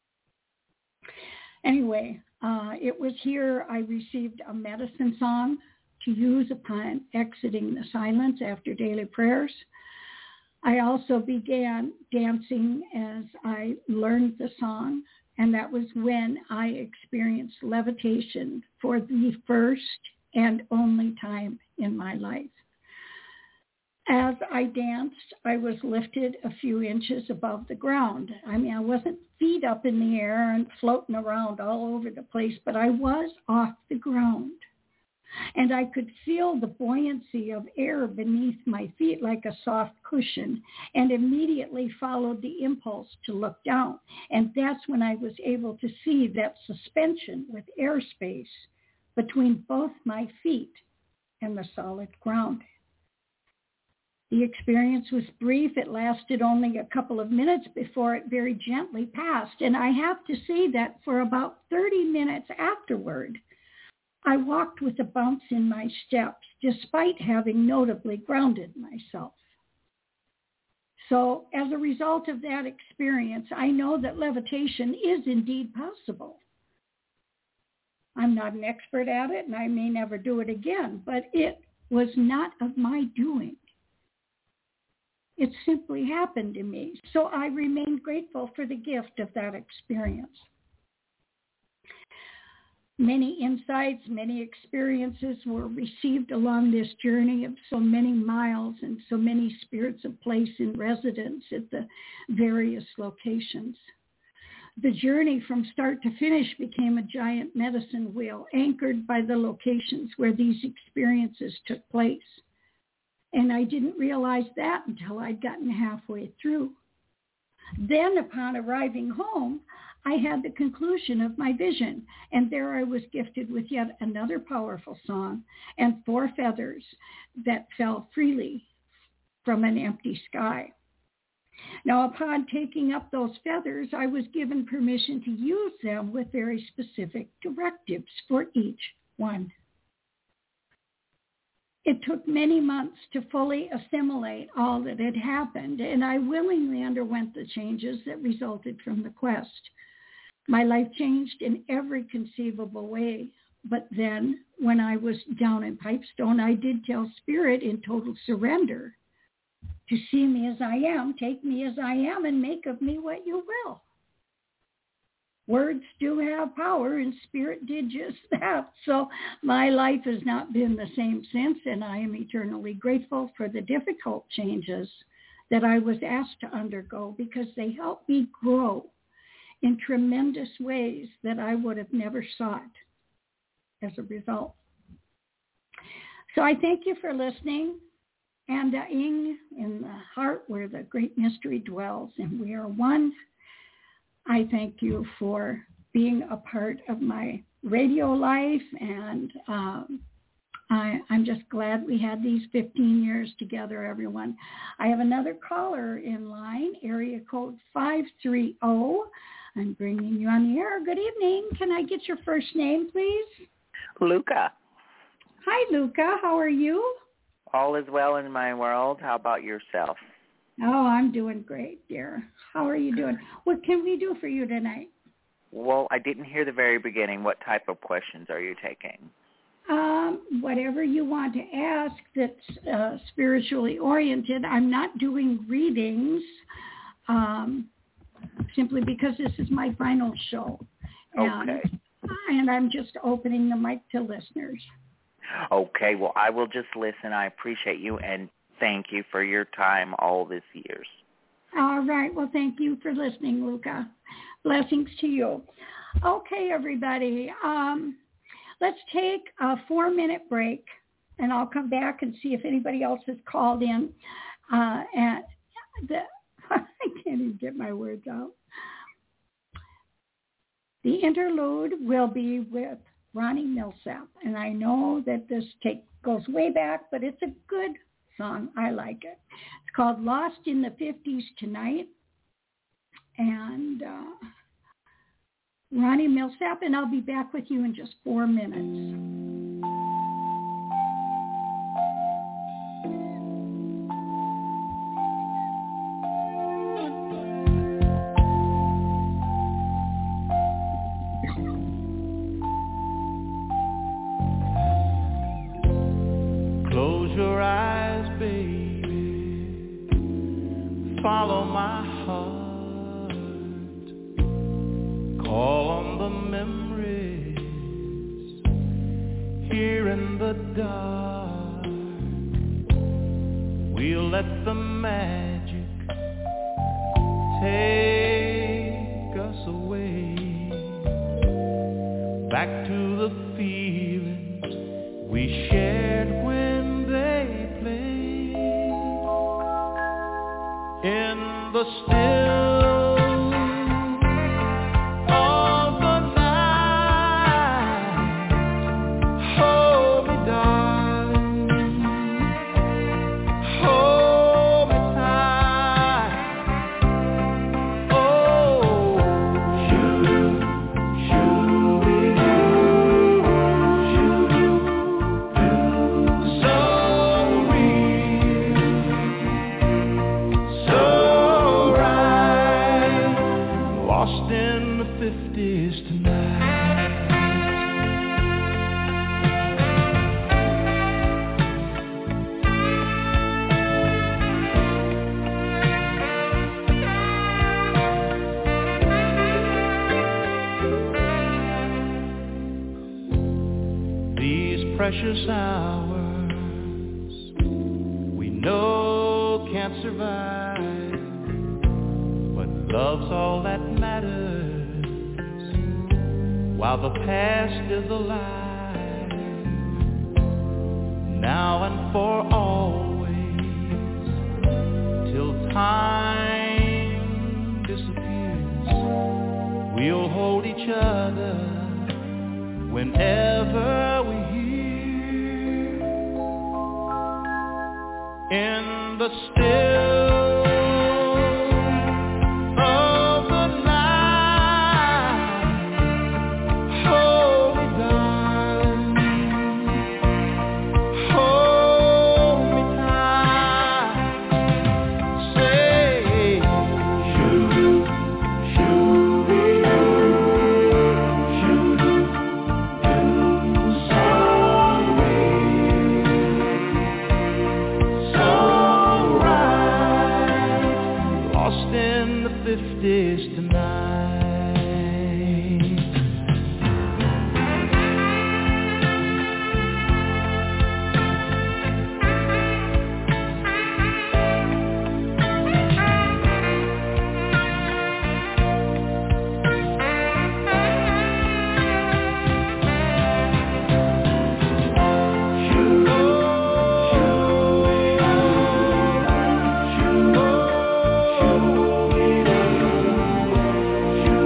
S3: Anyway, uh, it was here I received a medicine song to use upon exiting the silence after daily prayers. I also began dancing as I learned the song, and that was when I experienced levitation for the first and only time in my life. As I danced, I was lifted a few inches above the ground. I mean, I wasn't feet up in the air and floating around all over the place, but I was off the ground. And I could feel the buoyancy of air beneath my feet like a soft cushion, and immediately followed the impulse to look down. And that's when I was able to see that suspension with airspace between both my feet and the solid ground. The experience was brief. It lasted only a couple of minutes before it very gently passed. And I have to say that for about thirty minutes afterward, I walked with a bounce in my steps, despite having notably grounded myself. So as a result of that experience, I know that levitation is indeed possible. I'm not an expert at it, and I may never do it again, but it was not of my doing. It simply happened to me. So I remain grateful for the gift of that experience. Many insights, many experiences were received along this journey of so many miles and so many spirits of place in residence at the various locations. The journey from start to finish became a giant medicine wheel anchored by the locations where these experiences took place. And I didn't realize that until I'd gotten halfway through. Then upon arriving home, I had the conclusion of my vision, and there I was gifted with yet another powerful song and four feathers that fell freely from an empty sky. Now, upon taking up those feathers, I was given permission to use them with very specific directives for each one. It took many months to fully assimilate all that had happened, and I willingly underwent the changes that resulted from the quest. My life changed in every conceivable way, but then when I was down in Pipestone, I did tell Spirit in total surrender to see me as I am, take me as I am, and make of me what you will. Words do have power, and Spirit did just that. So my life has not been the same since, and I am eternally grateful for the difficult changes that I was asked to undergo, because they helped me grow in tremendous ways that I would have never sought as a result. So I thank you for listening. And uh, Ing, in the heart where the great mystery dwells, and we are one, I thank you for being a part of my radio life, and um, I, I'm just glad we had these fifteen years together, everyone. I have another caller in line, area code five three zero. I'm bringing you on the air. Good evening. Can I get your first name, please?
S11: Luca.
S3: Hi, Luca. How are you?
S11: All is well in my world. How about yourself?
S3: Oh, I'm doing great, dear. How are you doing? What can we do for you tonight?
S11: Well, I didn't hear the very beginning. What type of questions are you taking?
S3: Um, whatever you want to ask that's uh, spiritually oriented. I'm not doing readings um, simply because this is my final show. And,
S11: okay.
S3: And I'm just opening the mic to listeners.
S11: Okay. Well, I will just listen. I appreciate you, and thank you for your time all these years.
S3: All right. Well, thank you for listening, Luca. Blessings to you. Okay, everybody. Um, let's take a four-minute break, and I'll come back and see if anybody else has called in. Uh, and the, I can't even get my words out. The interlude will be with Ronnie Milsap, and I know that this take goes way back, but it's a good song. I like it. It's called Lost in the fifties Tonight, and uh, Ronnie Milsap, and I'll be back with you in just four minutes.
S2: Close your eyes, baby. Follow my heart. Call on the memories here in the dark. We'll let the magic take us away back to the feelings we shared when they played in the still of the night. Hold me, darling, hold me tight. Oh, shoot, shoot me, shoot, so real, so right, lost in the fifties tonight. These precious hours we know can't survive, but love's all that matters while the past is alive. Now and for always, till time disappears, we'll hold each other whenever we hear in the still of the night. Hold me, darling, hold me tight. Say, shoot, shoot me, shoot, so real, so right, lost in the fifties tonight. Shoot, shoot, shoot,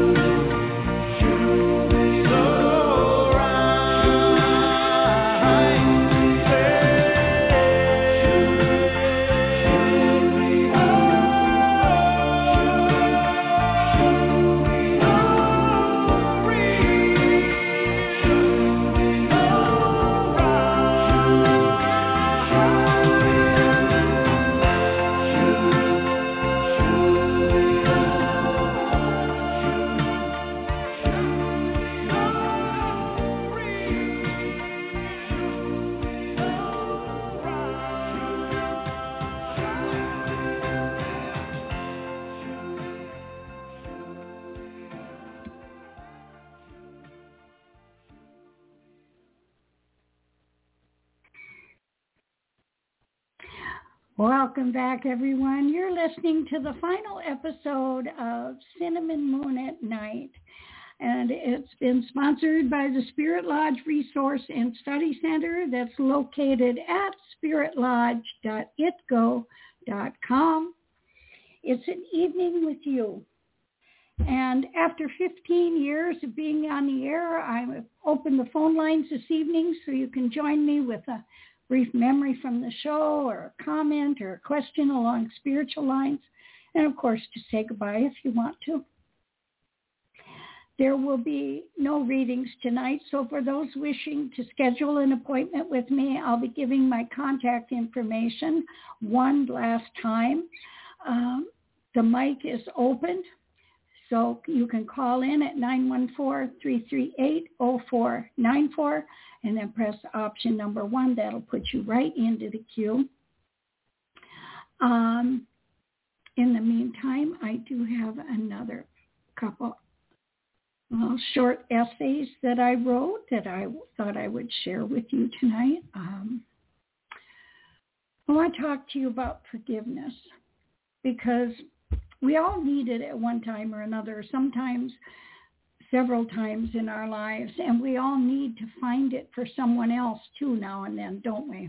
S3: Welcome back, everyone. You're listening to the final episode of Cinnamon Moon at Night, and it's been sponsored by the Spirit Lodge Resource and Study Center that's located at spirit lodge dot itgo dot com. It's an evening with you. And after fifteen years of being on the air, I've opened the phone lines this evening so you can join me with a brief memory from the show or a comment or a question along spiritual lines. And, of course, to say goodbye if you want to. There will be no readings tonight, so for those wishing to schedule an appointment with me, I'll be giving my contact information one last time. Um, the mic is open, so you can call in at nine one four, three three eight, zero four nine four and then press option number one. That'll put you right into the queue. Um, in the meantime, I do have another couple uh, short essays that I wrote that I thought I would share with you tonight. Um, I want to talk to you about forgiveness because we all need it at one time or another, sometimes several times in our lives, and we all need to find it for someone else too now and then, don't we?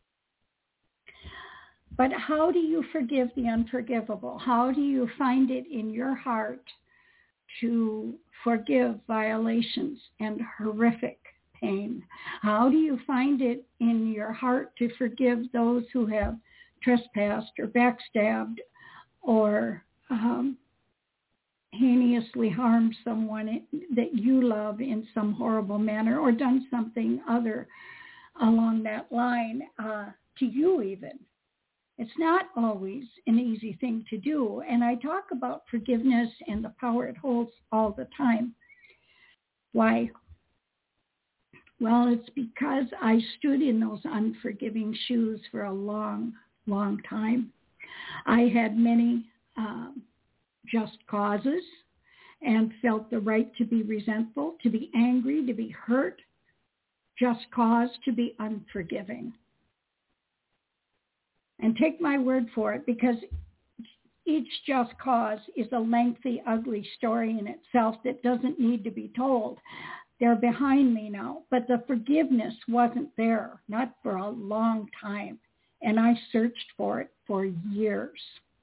S3: But how do you forgive the unforgivable? How do you find it in your heart to forgive violations and horrific pain? How do you find it in your heart to forgive those who have trespassed or backstabbed or um, heinously harmed someone that you love in some horrible manner or done something other along that line uh, to you even? It's not always an easy thing to do. And I talk about forgiveness and the power it holds all the time. Why? Well, it's because I stood in those unforgiving shoes for a long, long time. I had many um, just causes and felt the right to be resentful, to be angry, to be hurt, just cause to be unforgiving. And take my word for it, because each just cause is a lengthy, ugly story in itself that doesn't need to be told. They're behind me now, but the forgiveness wasn't there, not for a long time. And I searched for it for years.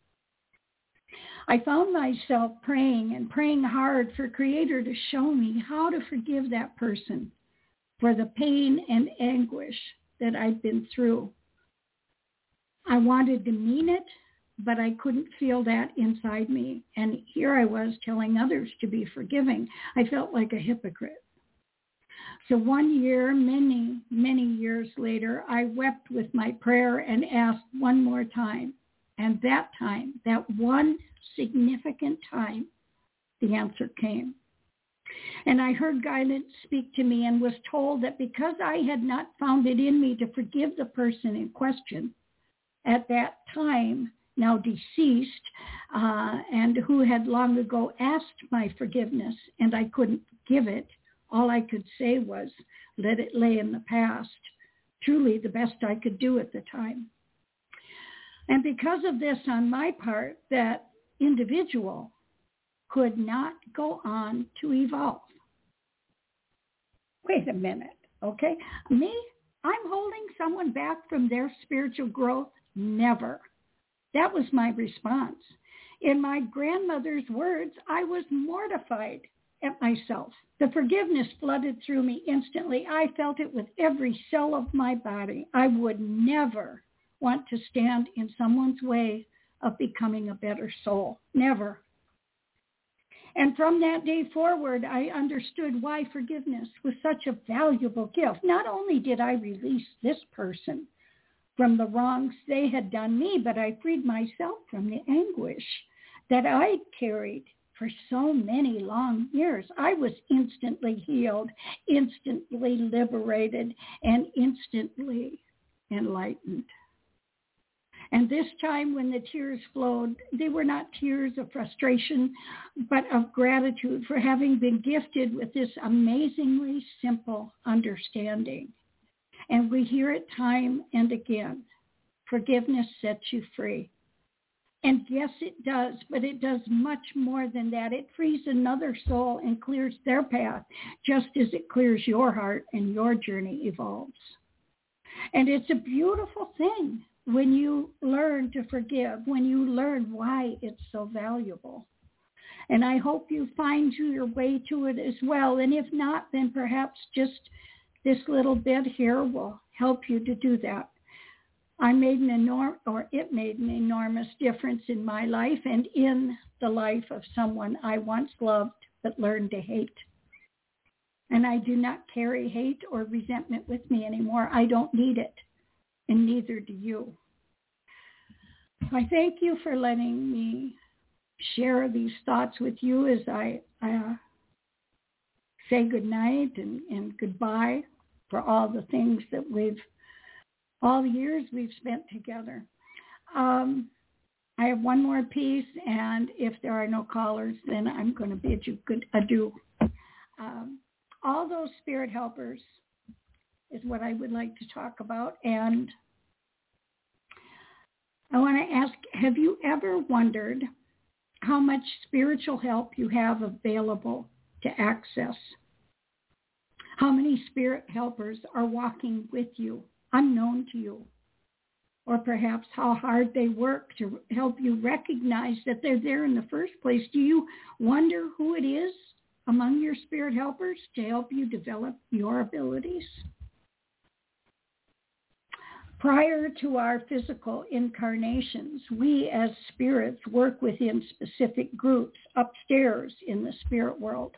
S3: I found myself praying and praying hard for Creator to show me how to forgive that person for the pain and anguish that I'd been through. I wanted to mean it, but I couldn't feel that inside me. And here I was telling others to be forgiving. I felt like a hypocrite. So one year, many, many years later, I wept with my prayer and asked one more time. And that time, that one significant time, the answer came. And I heard guidance speak to me and was told that because I had not found it in me to forgive the person in question at that time, now deceased, uh, and who had long ago asked my forgiveness, and I couldn't give it, all I could say was, let it lay in the past. Truly the best I could do at the time. And because of this on my part, that individual could not go on to evolve. Wait a minute, okay? Me? I'm holding someone back from their spiritual growth? Never. That was my response. In my grandmother's words, I was mortified at myself. The forgiveness flooded through me instantly. I felt it with every cell of my body. I would never want to stand in someone's way of becoming a better soul. Never. And from that day forward, I understood why forgiveness was such a valuable gift. Not only did I release this person from the wrongs they had done me, but I freed myself from the anguish that I carried for so many long years. I was instantly healed, instantly liberated, and instantly enlightened. And this time when the tears flowed, they were not tears of frustration, but of gratitude for having been gifted with this amazingly simple understanding. And we hear it time and again. Forgiveness sets you free. And yes, it does, but it does much more than that. It frees another soul and clears their path, just as it clears your heart and your journey evolves. And it's a beautiful thing when you learn to forgive, when you learn why it's so valuable. And I hope you find your way to it as well. And if not, then perhaps just this little bit here will help you to do that. I made an enorm- or it made an enormous difference in my life and in the life of someone I once loved but learned to hate. And I do not carry hate or resentment with me anymore. I don't need it, and neither do you. I thank you for letting me share these thoughts with you as I uh, say goodnight and, and goodbye for all the things that we've all the years we've spent together. Um, I have one more piece, and if there are no callers, then I'm going to bid you good adieu. Um, all those spirit helpers is what I would like to talk about, and I want to ask, have you ever wondered how much spiritual help you have available to access? How many spirit helpers are walking with you, unknown to you? Or perhaps how hard they work to help you recognize that they're there in the first place. Do you wonder who it is among your spirit helpers to help you develop your abilities? Prior to our physical incarnations, we as spirits work within specific groups upstairs in the spirit world.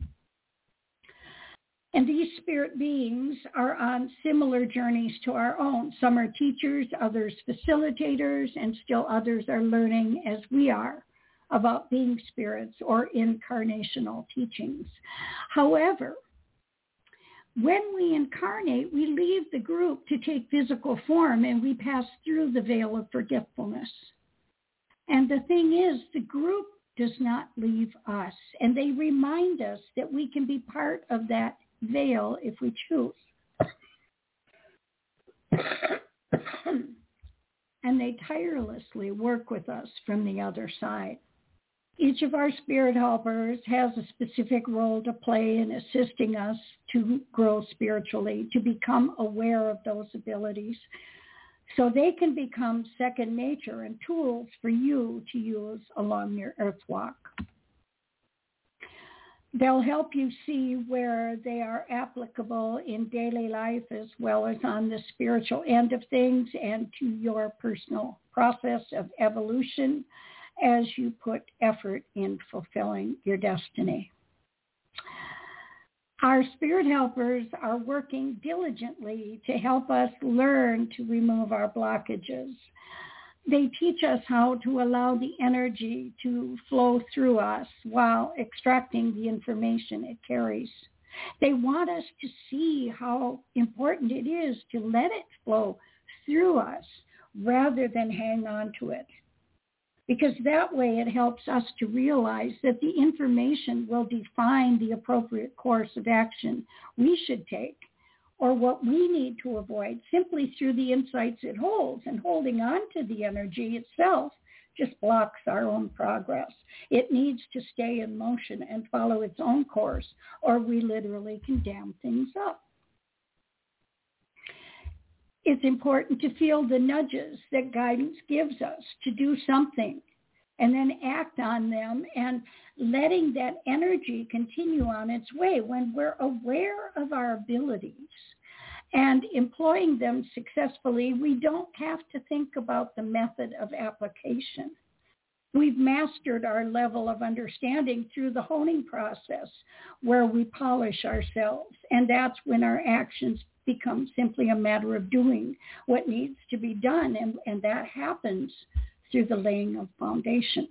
S3: And these spirit beings are on similar journeys to our own. Some are teachers, others facilitators, and still others are learning as we are about being spirits or incarnational teachings. However, when we incarnate, we leave the group to take physical form and we pass through the veil of forgetfulness. And the thing is, the group does not leave us, and they remind us that we can be part of that veil if we choose. And they tirelessly work with us from the other side. Each of our spirit helpers has a specific role to play in assisting us to grow spiritually, to become aware of those abilities, so they can become second nature and tools for you to use along your earth walk. They'll help you see where they are applicable in daily life as well as on the spiritual end of things and to your personal process of evolution as you put effort in fulfilling your destiny. Our spirit helpers are working diligently to help us learn to remove our blockages. They teach us how to allow the energy to flow through us while extracting the information it carries. They want us to see how important it is to let it flow through us rather than hang on to it. Because that way it helps us to realize that the information will define the appropriate course of action we should take, or what we need to avoid, simply through the insights it holds. And holding on to the energy itself just blocks our own progress. It needs to stay in motion and follow its own course, or we literally can dam things up. It's important to feel the nudges that guidance gives us to do something and then act on them, and letting that energy continue on its way when we're aware of our abilities and employing them successfully. We don't have to think about the method of application. We've mastered our level of understanding through the honing process where we polish ourselves, and that's when our actions become simply a matter of doing what needs to be done, and, and that happens through the laying of foundations.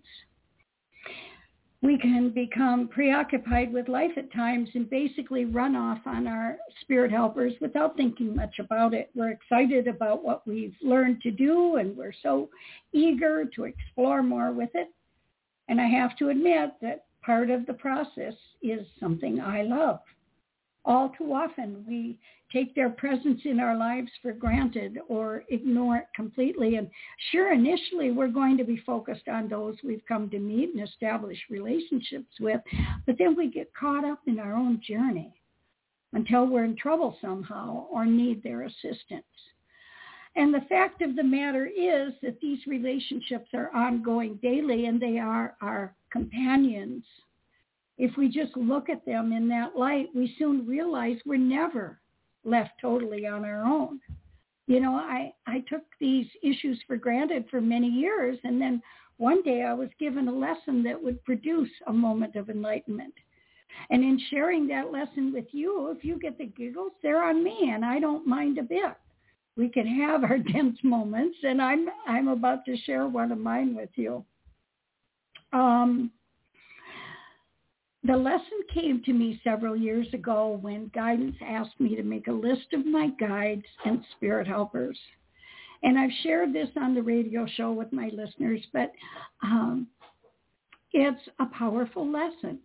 S3: We can become preoccupied with life at times and basically run off on our spirit helpers without thinking much about it. We're excited about what we've learned to do, and we're so eager to explore more with it. And I have to admit that part of the process is something I love. All too often, we take their presence in our lives for granted or ignore it completely. And sure, initially, we're going to be focused on those we've come to meet and establish relationships with, but then we get caught up in our own journey until we're in trouble somehow or need their assistance. And the fact of the matter is that these relationships are ongoing daily, and they are our companions. If we just look at them in that light, we soon realize we're never left totally on our own. You know, I, I took these issues for granted for many years, and then one day I was given a lesson that would produce a moment of enlightenment. And in sharing that lesson with you, if you get the giggles, they're on me, and I don't mind a bit. We can have our dense moments, and I'm I'm about to share one of mine with you. Um, the lesson came to me several years ago when guidance asked me to make a list of my guides and spirit helpers. And I've shared this on the radio show with my listeners, but um, it's a powerful lesson.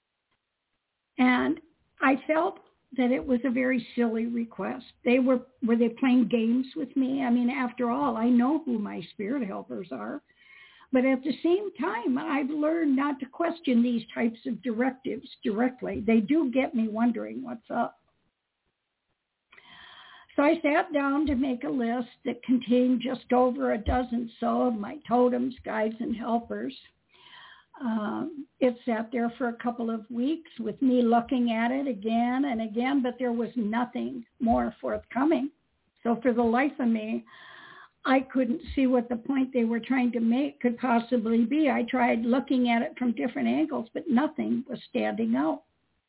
S3: And I felt that it was a very silly request. They were, were they playing games with me? I mean, after all, I know who my spirit helpers are. But at the same time, I've learned not to question these types of directives directly. They do get me wondering what's up. So I sat down to make a list that contained just over a dozen so of my totems, guides, and helpers. Um, it sat there for a couple of weeks with me looking at it again and again, but there was nothing more forthcoming. So for the life of me, I couldn't see what the point they were trying to make could possibly be. I tried looking at it from different angles, but nothing was standing out.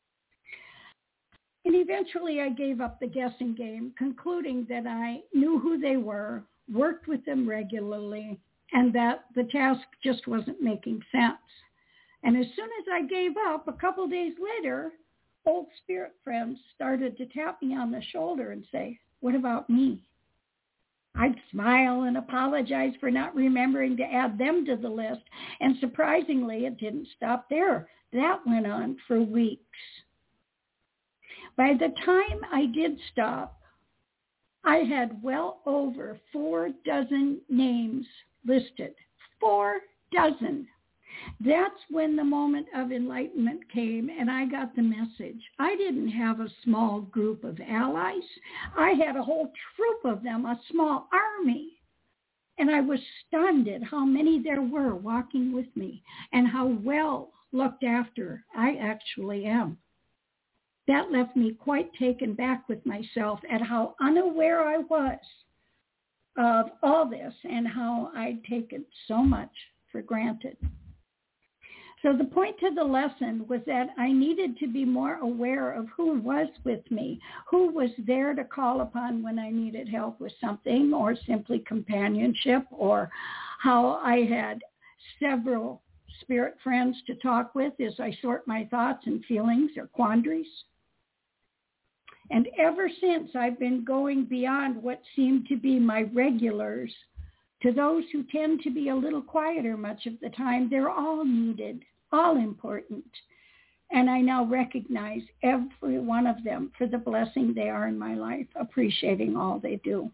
S3: And eventually I gave up the guessing game, concluding that I knew who they were, worked with them regularly, and that the task just wasn't making sense. And as soon as I gave up, a couple days later, old spirit friends started to tap me on the shoulder and say, "What about me?" I'd smile and apologize for not remembering to add them to the list. And surprisingly, it didn't stop there. That went on for weeks. By the time I did stop, I had well over four dozen names listed. Four dozen. That's when the moment of enlightenment came, and I got the message. I didn't have a small group of allies. I had a whole troop of them, a small army. And I was stunned at how many there were walking with me and how well looked after I actually am. That left me quite taken back with myself at how unaware I was of all this and how I'd taken so much for granted. So the point to the lesson was that I needed to be more aware of who was with me, who was there to call upon when I needed help with something or simply companionship, or how I had several spirit friends to talk with as I sort my thoughts and feelings or quandaries. And ever since, I've been going beyond what seemed to be my regulars to those who tend to be a little quieter much of the time. They're all needed, all important. And I now recognize every one of them for the blessing they are in my life, appreciating all they do.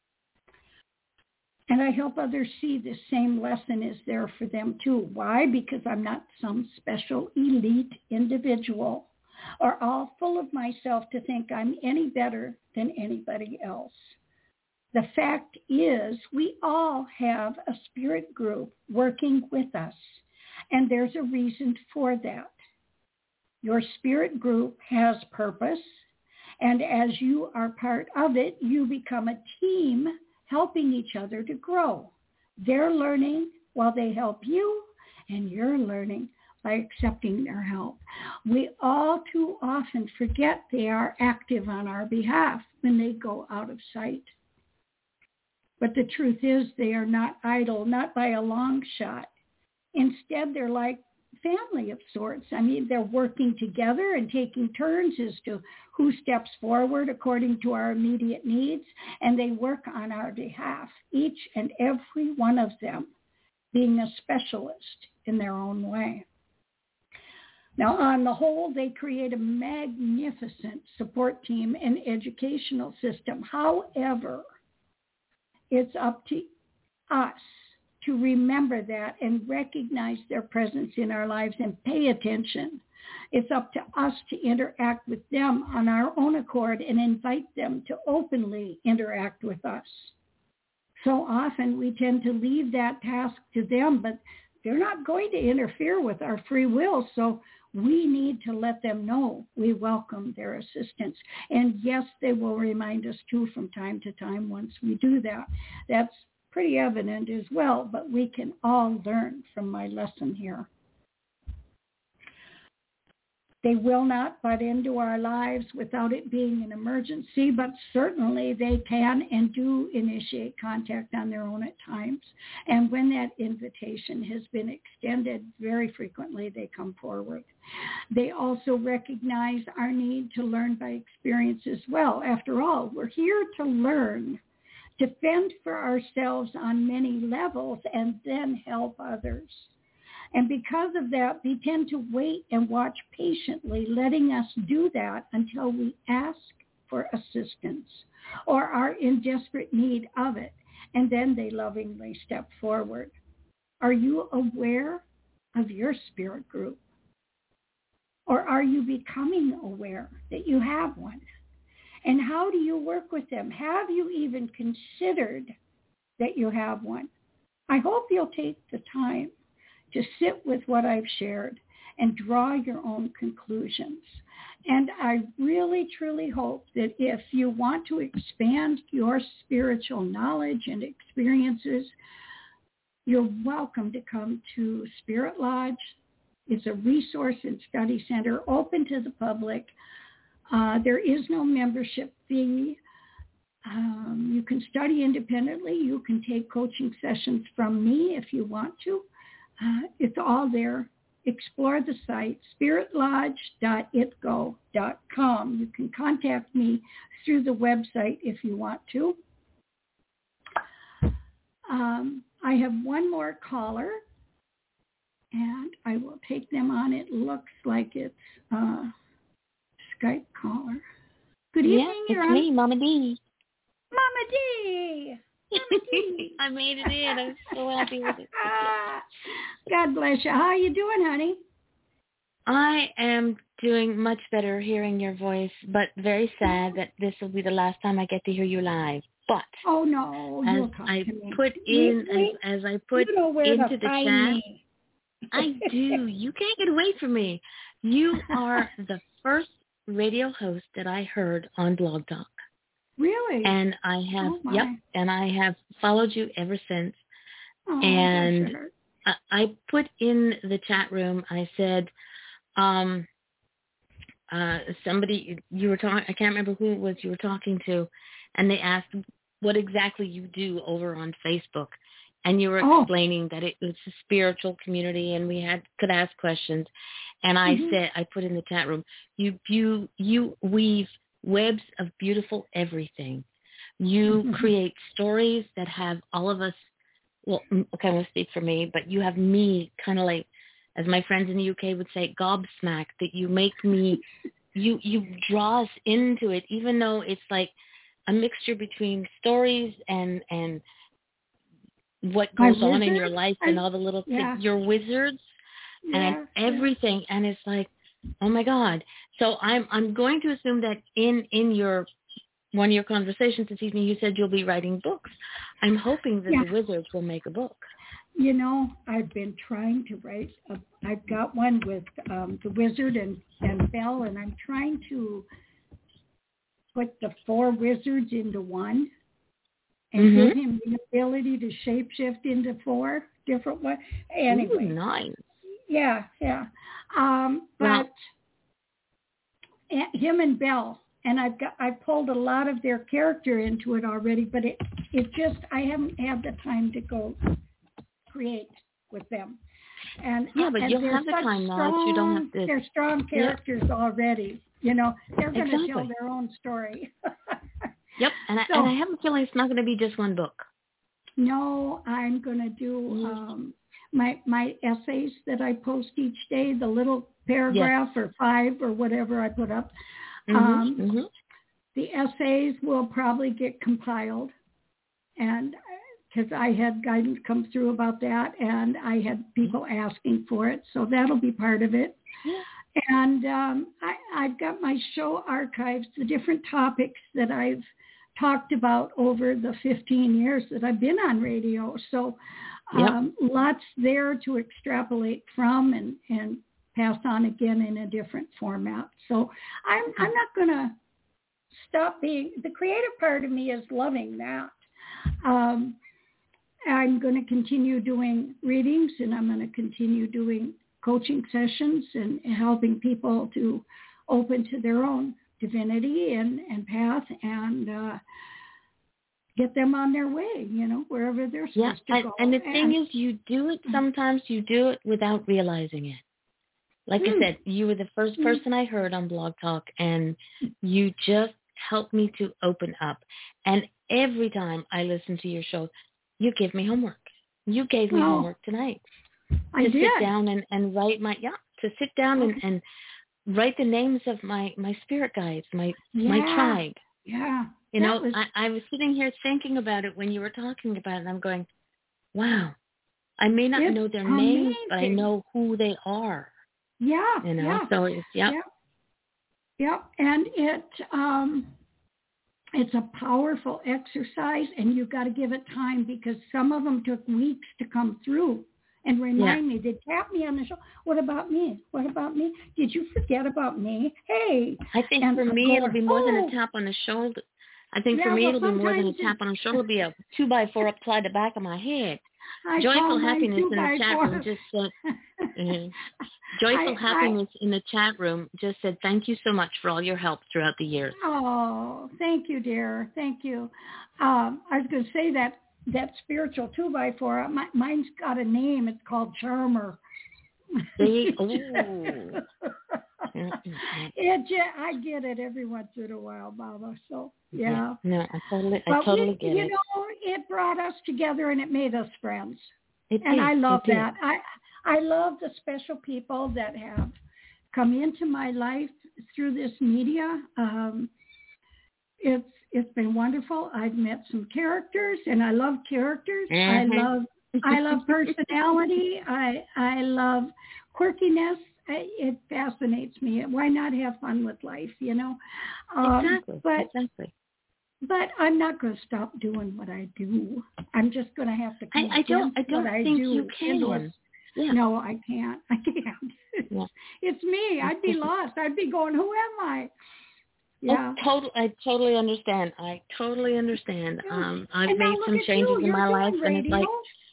S3: And I help others see this same lesson is there for them too. Why? Because I'm not some special elite individual or all full of myself to think I'm any better than anybody else. The fact is, we all have a spirit group working with us, and there's a reason for that. Your spirit group has purpose, and as you are part of it, you become a team helping each other to grow. They're learning while they help you, and you're learning by accepting their help. We all too often forget they are active on our behalf when they go out of sight. But the truth is they are not idle, not by a long shot. Instead, they're like family of sorts. I mean, they're working together and taking turns as to who steps forward according to our immediate needs, and they work on our behalf, each and every one of them being a specialist in their own way. Now, on the whole, they create a magnificent support team and educational system. However, it's up to us to remember that and recognize their presence in our lives and pay attention. It's up to us to interact with them on our own accord and invite them to openly interact with us. So often we tend to leave that task to them, but they're not going to interfere with our free will, so we need to let them know we welcome their assistance. And yes, they will remind us too from time to time once we do that. That's pretty evident as well, but we can all learn from my lesson here. They will not butt into our lives without it being an emergency, but certainly they can and do initiate contact on their own at times. And when that invitation has been extended, very frequently they come forward. They also recognize our need to learn by experience as well. After all, we're here to learn, to fend for ourselves on many levels, and then help others. And because of that, they tend to wait and watch patiently, letting us do that until we ask for assistance or are in desperate need of it. And then they lovingly step forward. Are you aware of your spirit group? Or are you becoming aware that you have one? And how do you work with them? Have you even considered that you have one? I hope you'll take the time to sit with what I've shared and draw your own conclusions. And I really, truly hope that if you want to expand your spiritual knowledge and experiences, you're welcome to come to Spirit Lodge. It's a resource and study center open to the public. Uh, there is no membership fee. Um, you can study independently. You can take coaching sessions from me if you want to. Uh, it's all there. Explore the site, spirit lodge dot itgo dot com. You can contact me through the website if you want to. Um, I have one more caller, and I will take them on. It looks like it's uh, Skype caller. Good evening.
S12: Yeah, it's me, Mama D.
S3: Mama D.
S12: I made it in. I'm so happy with it.
S3: God bless you. How are you doing, honey?
S12: I am doing much better hearing your voice, but very sad that this will be the last time I get to hear you live. But
S3: oh no,
S12: as
S3: you'll come
S12: I
S3: to me.
S12: put in
S3: Wait,
S12: as, as I put
S3: you know where
S12: into
S3: to
S12: the
S3: find
S12: chat,
S3: me.
S12: I do. You can't get away from me. You are the first radio host that I heard on Blog Talk.
S3: Really?
S12: And I have,
S3: oh
S12: yep, and I have followed you ever since.
S3: Oh,
S12: and I, I put in the chat room, I said, um, uh, somebody, you were talking, I can't remember who it was you were talking to, and they asked what exactly you do over on Facebook. And you were
S3: oh.
S12: explaining that it was a spiritual community and we had could ask questions. And I
S3: mm-hmm.
S12: said, I put in the chat room, you, you, you weave webs of beautiful everything. You
S3: mm-hmm.
S12: create stories that have all of us, well, okay, I won't speak for me, but you have me kind of like, as my friends in the U K would say, gobsmacked, that you make me, you, you draw us into it, even though it's like a mixture between stories and, and what goes on in your life and all the little
S3: yeah.
S12: things, your wizards
S3: yeah.
S12: and everything. And it's like, oh my God. So I'm I'm going to assume that in, in your one of your conversations this evening, you said you'll be writing books. I'm hoping that
S3: yeah.
S12: the Wizards will make a book.
S3: You know, I've been trying to write. A, I've got one with um, the Wizard and, and Belle, and I'm trying to put the four wizards into one and
S12: mm-hmm.
S3: give him the ability to shapeshift into four different ones. Anyway,
S12: Ooh, nice.
S3: Yeah, yeah. Um, but
S12: well,
S3: him and Belle, and I've got I pulled a lot of their character into it already, but it it just I haven't had the time to go create with them. And
S12: yeah, but
S3: and
S12: you'll have the time now. You don't have to.
S3: They're strong characters yeah. already. You know, they're going to
S12: exactly.
S3: tell their own story.
S12: Yep, and I,
S3: so,
S12: and I have a feeling it's not going to be just one book.
S3: No, I'm going to do. Um, my my essays that I post each day, the little paragraph yes. or five or whatever I put up.
S12: Mm-hmm,
S3: um,
S12: mm-hmm.
S3: The essays will probably get compiled, and because I had guidance come through about that, and I had people asking for it, so that'll be part of it.
S12: Yeah.
S3: And um, I, I've got my show archives, the different topics that I've talked about over the fifteen years that I've been on radio. So um, yep. lots there to extrapolate from and, and pass on again in a different format. So I'm, I'm not going to stop being, the creative part of me is loving that. Um, I'm going to continue doing readings, and I'm going to continue doing coaching sessions and helping people to open to their own divinity and, and path and uh, get them on their way, you know, wherever they're supposed
S12: yeah,
S3: to go.
S12: And the thing and, is, you do it, sometimes you do it without realizing it. Like mm, I said, you were the first person mm, I heard on Blog Talk, and you just helped me to open up. And every time I listen to your show, you give me homework. You gave me oh, homework tonight.
S3: I
S12: to
S3: did.
S12: sit down and, and write my, yeah, to sit down okay. and, and write the names of my, my spirit guides, my,
S3: yeah.
S12: my tribe.
S3: Yeah.
S12: You know,
S3: was...
S12: I, I was sitting here thinking about it when you were talking about it, and I'm going, wow, I may not
S3: it's
S12: know their
S3: amazing.
S12: names, but I know who they are.
S3: Yeah.
S12: You know,
S3: yeah.
S12: so it's, yeah.
S3: Yep. Yep. And it, um, it's a powerful exercise, and you've got to give it time, because some of them took weeks to come through and remind
S12: yeah.
S3: me. They tap me on the shoulder. What about me? What about me? Did you forget about me? Hey.
S12: I think
S3: and
S12: for me
S3: going,
S12: it'll be more
S3: oh.
S12: than a tap on the shoulder. I think
S3: yeah,
S12: for me
S3: well,
S12: it'll be more than a
S3: it,
S12: tap on the shoulder. It'll be a two by four upside the back of my head.
S3: I
S12: Joyful happiness in the chat
S3: four.
S12: room just said. mm-hmm. Joyful
S3: I,
S12: happiness
S3: I,
S12: in the chat room just said, thank you so much for all your help throughout the years.
S3: Oh, thank you, dear. Thank you. Um, I was going to say that that spiritual two by four. My, mine's got a name. It's called Charmer.
S12: They, oh.
S3: it, I get it every once in a while, Mama. So yeah.
S12: No, I totally, I
S3: but
S12: totally
S3: we,
S12: get
S3: you
S12: it.
S3: You know, it brought us together and it made us friends.
S12: It
S3: and
S12: did.
S3: I love
S12: it
S3: that.
S12: Did.
S3: I I love the special people that have come into my life through this media. Um, it's it's been wonderful. I've met some characters, and I love characters.
S12: Mm-hmm.
S3: I love I love personality. I I love quirkiness. I, it fascinates me. Why not have fun with life, you know? Um,
S12: exactly.
S3: But,
S12: exactly.
S3: But I'm not going to stop doing what I do. I'm just going to have to.
S12: I, I don't. I don't
S3: what
S12: think
S3: I do
S12: you can. Yeah.
S3: No, I can't. I can't.
S12: Yeah.
S3: It's me. I'd be lost. I'd be going, who am I? Yeah.
S12: Oh, totally. I totally understand. I totally understand.
S3: Yeah.
S12: Um, I've
S3: and
S12: made some changes
S3: you.
S12: in my life,
S3: radio.
S12: and it's like,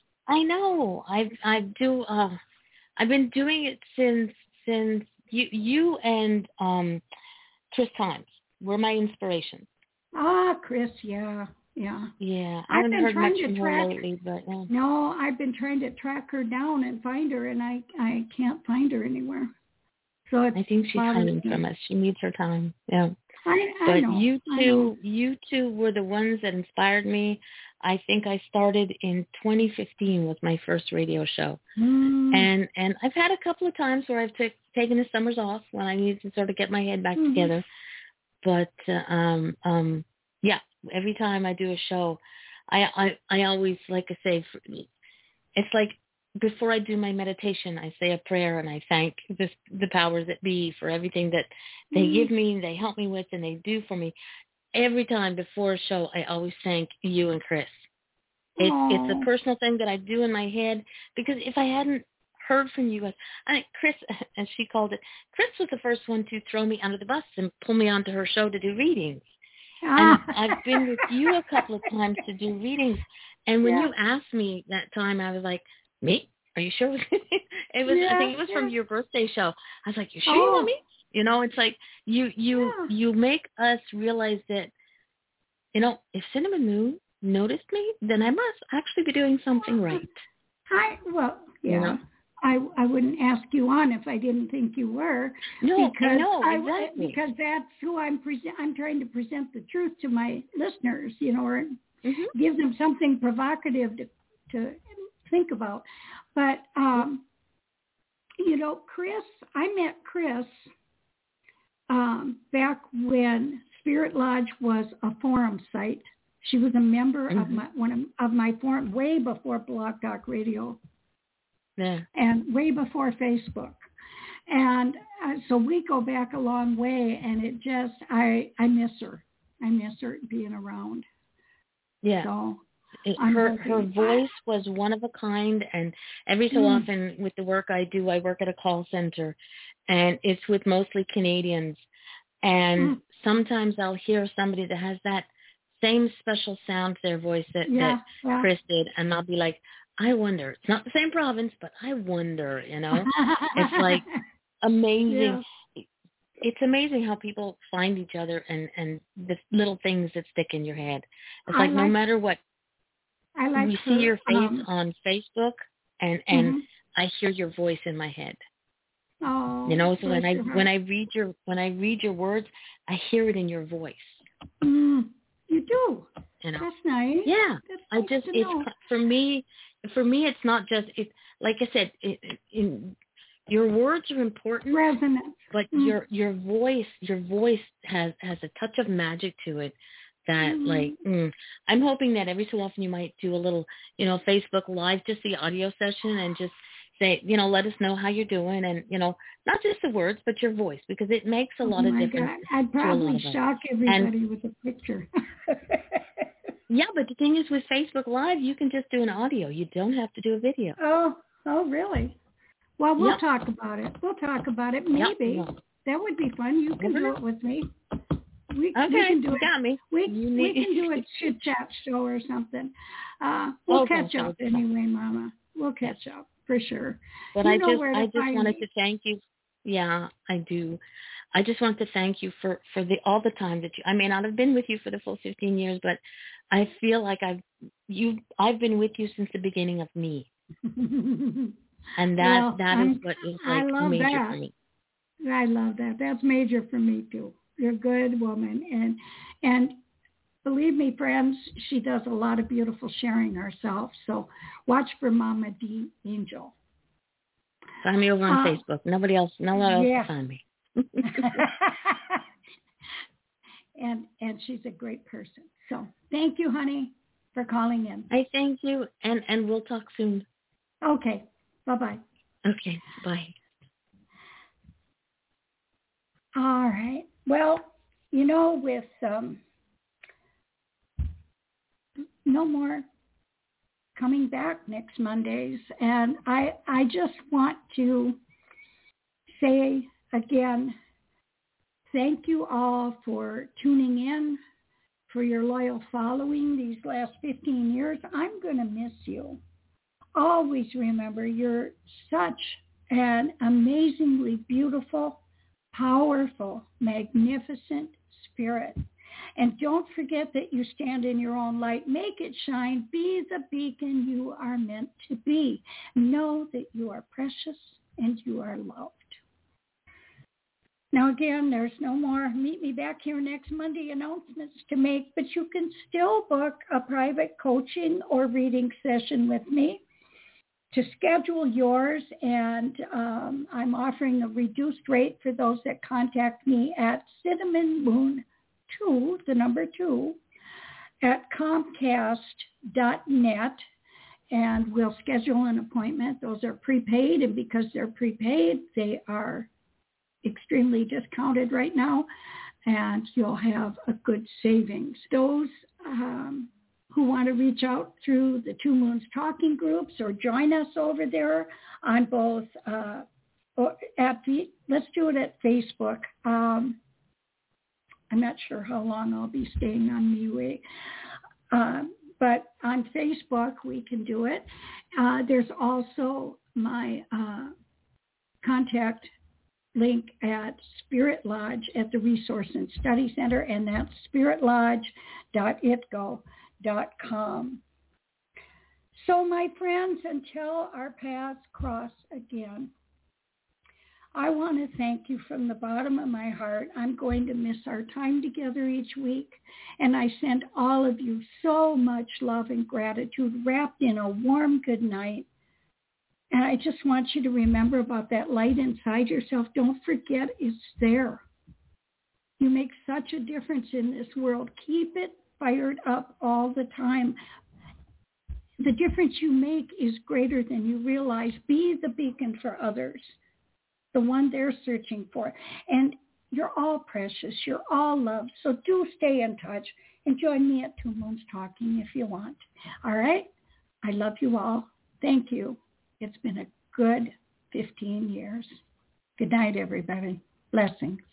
S12: I know. I I do. Uh, I've been doing it since since you you and um, Chris Times were my inspirations.
S3: Ah, Chris. Yeah. Yeah.
S12: Yeah, I
S3: I've
S12: haven't
S3: been
S12: heard
S3: trying
S12: much
S3: to
S12: from
S3: track,
S12: her lately, but yeah.
S3: No, I've been trying to track her down and find her, and I I can't find her anywhere. So it's
S12: I think she's hiding from us. She needs her time. Yeah.
S3: I, I
S12: but
S3: know.
S12: you
S3: I
S12: two,
S3: know.
S12: you two were the ones that inspired me. I think I started in twenty fifteen with my first radio show,
S3: mm.
S12: and and I've had a couple of times where I've t- taken the summers off when I needed to sort of get my head back
S3: mm-hmm.
S12: together. But uh, um um yeah, every time I do a show, I I I always, like I say, it's like before I do my meditation, I say a prayer and I thank the the powers that be for everything that they mm. give me, they help me with, and they do for me. Every time before a show, I always thank you and Chris. It's it's a personal thing that I do in my head, because if I hadn't heard from you guys, I mean, Chris, as she called it, Chris was the first one to throw me under the bus and pull me onto her show to do readings. And I've been with you a couple of times to do readings. And when
S3: yeah.
S12: you asked me that time, I was like, me? Are you sure? It was.
S3: Yeah,
S12: I think it was
S3: yeah.
S12: from your birthday show. I was like, you sure
S3: oh.
S12: you want me? You know, it's like you you
S3: yeah.
S12: you make us realize that, you know, if Cinnamon Moon noticed me, then I must actually be doing something right.
S3: I well, yeah.
S12: You know?
S3: I I wouldn't ask you on if I didn't think you were.
S12: No,
S3: because
S12: I know
S3: I,
S12: exactly.
S3: Because that's who I'm present. I'm trying to present the truth to my listeners, you know, or
S12: mm-hmm.
S3: give them something provocative to to think about. But, um, you know, Chris, I met Chris um, back when Spirit Lodge was a forum site. She was a member mm-hmm. of my one of, of my forum way before Blog Talk Radio.
S12: Yeah.
S3: And way before Facebook. And uh, so we go back a long way, and it just, I, I miss her. I miss her being around.
S12: Yeah.
S3: So
S12: it, her her voice was one of a kind, and every so mm. often with the work I do, I work at a call center, and it's with mostly Canadians. And mm. sometimes I'll hear somebody that has that same special sound to their voice that,
S3: yeah,
S12: that
S3: yeah.
S12: Chris did, and I'll be like, I wonder. It's not the same province, but I wonder, you know. It's like amazing. Yeah. It's amazing how people find each other and, and the little things that stick in your head. It's like, like no matter what,
S3: I like
S12: we
S3: her,
S12: see your face
S3: um,
S12: on Facebook, and, and
S3: mm-hmm.
S12: I hear your voice in my head.
S3: Oh,
S12: you know, so when I when I read your when I read your words, I hear it in your voice.
S3: Mm, you do.
S12: You know?
S3: That's nice.
S12: Yeah,
S3: That's
S12: I
S3: nice
S12: just
S3: to
S12: it's
S3: know.
S12: for me. For me, it's not just it. Like I said, it, in, your words are important,
S3: resonance,
S12: but
S3: mm.
S12: your your voice your voice has has a touch of magic to it. That mm. like mm, I'm hoping that every so often you might do a little, you know, Facebook Live, just the audio session, and just say, you know, let us know how you're doing, and you know, not just the words, but your voice, because it makes a lot
S3: oh
S12: of
S3: my
S12: difference.
S3: God. I'd probably shock everybody
S12: and,
S3: with a picture.
S12: Yeah, but the thing is, with Facebook Live, you can just do an audio. You don't have to do a video.
S3: Oh, oh, really? Well, we'll
S12: yep.
S3: talk about it. We'll talk about it. Maybe
S12: yep.
S3: that would be fun. You can
S12: Never
S3: do
S12: know.
S3: it with me. We,
S12: okay,
S3: we can do
S12: you
S3: it.
S12: got me.
S3: We,
S12: you
S3: we
S12: need...
S3: can do a chit chat show or something. Uh, we'll
S12: okay,
S3: catch up
S12: so
S3: anyway, Mama. We'll catch up for sure.
S12: But
S3: you
S12: I
S3: know
S12: just,
S3: where to
S12: I just
S3: find
S12: wanted
S3: me.
S12: to thank you. Yeah, I do. I just want to thank you for, for the all the time that you. I may not have been with you for the full fifteen years, but I feel like I've you. I've been with you since the beginning of me, and that
S3: well,
S12: that
S3: I'm,
S12: is what is
S3: I
S12: like
S3: love
S12: major
S3: that.
S12: for me.
S3: I love that. That's major for me too. You're a good woman, and and believe me, friends, she does a lot of beautiful sharing herself. So watch for Mama D Angel.
S12: Find me over on
S3: uh,
S12: Facebook. Nobody else. No one else
S3: yeah.
S12: can find me.
S3: and and she's a great person. So thank you, honey, for calling in.
S12: I thank you, and and we'll talk soon.
S3: Okay. Bye bye.
S12: Okay. Bye.
S3: All right. Well, you know, with um, no more coming back next Mondays, and I I just want to say again, thank you all for tuning in, for your loyal following these last fifteen years. I'm going to miss you. Always remember, you're such an amazingly beautiful, powerful, magnificent spirit. And don't forget that you stand in your own light. Make it shine. Be the beacon you are meant to be. Know that you are precious and you are loved. Now, again, there's no more meet me back here next Monday announcements to make, but you can still book a private coaching or reading session with me. To schedule yours, and um, I'm offering a reduced rate for those that contact me at cinnamon moon two, the number two, at comcast dot net, and we'll schedule an appointment. Those are prepaid, and because they're prepaid, they are extremely discounted right now, and you'll have a good savings. Those um, who want to reach out through the Two Moons Talking groups or join us over there on both, uh, or at the, let's do it at Facebook. Um, I'm not sure how long I'll be staying on MeWe. Uh, but on Facebook, we can do it. Uh, there's also my uh, contact link at Spirit Lodge at the Resource and Study Center, and that's spirit lodge dot itgo dot com. So, my friends, until our paths cross again, I want to thank you from the bottom of my heart. I'm going to miss our time together each week, and I send all of you so much love and gratitude wrapped in a warm good night. And I just want you to remember about that light inside yourself. Don't forget it's there. You make such a difference in this world. Keep it fired up all the time. The difference you make is greater than you realize. Be the beacon for others, the one they're searching for. And you're all precious. You're all loved. So do stay in touch and join me at Two Moons Talking if you want. All right? I love you all. Thank you. It's been a good fifteen years. Good night, everybody. Blessings.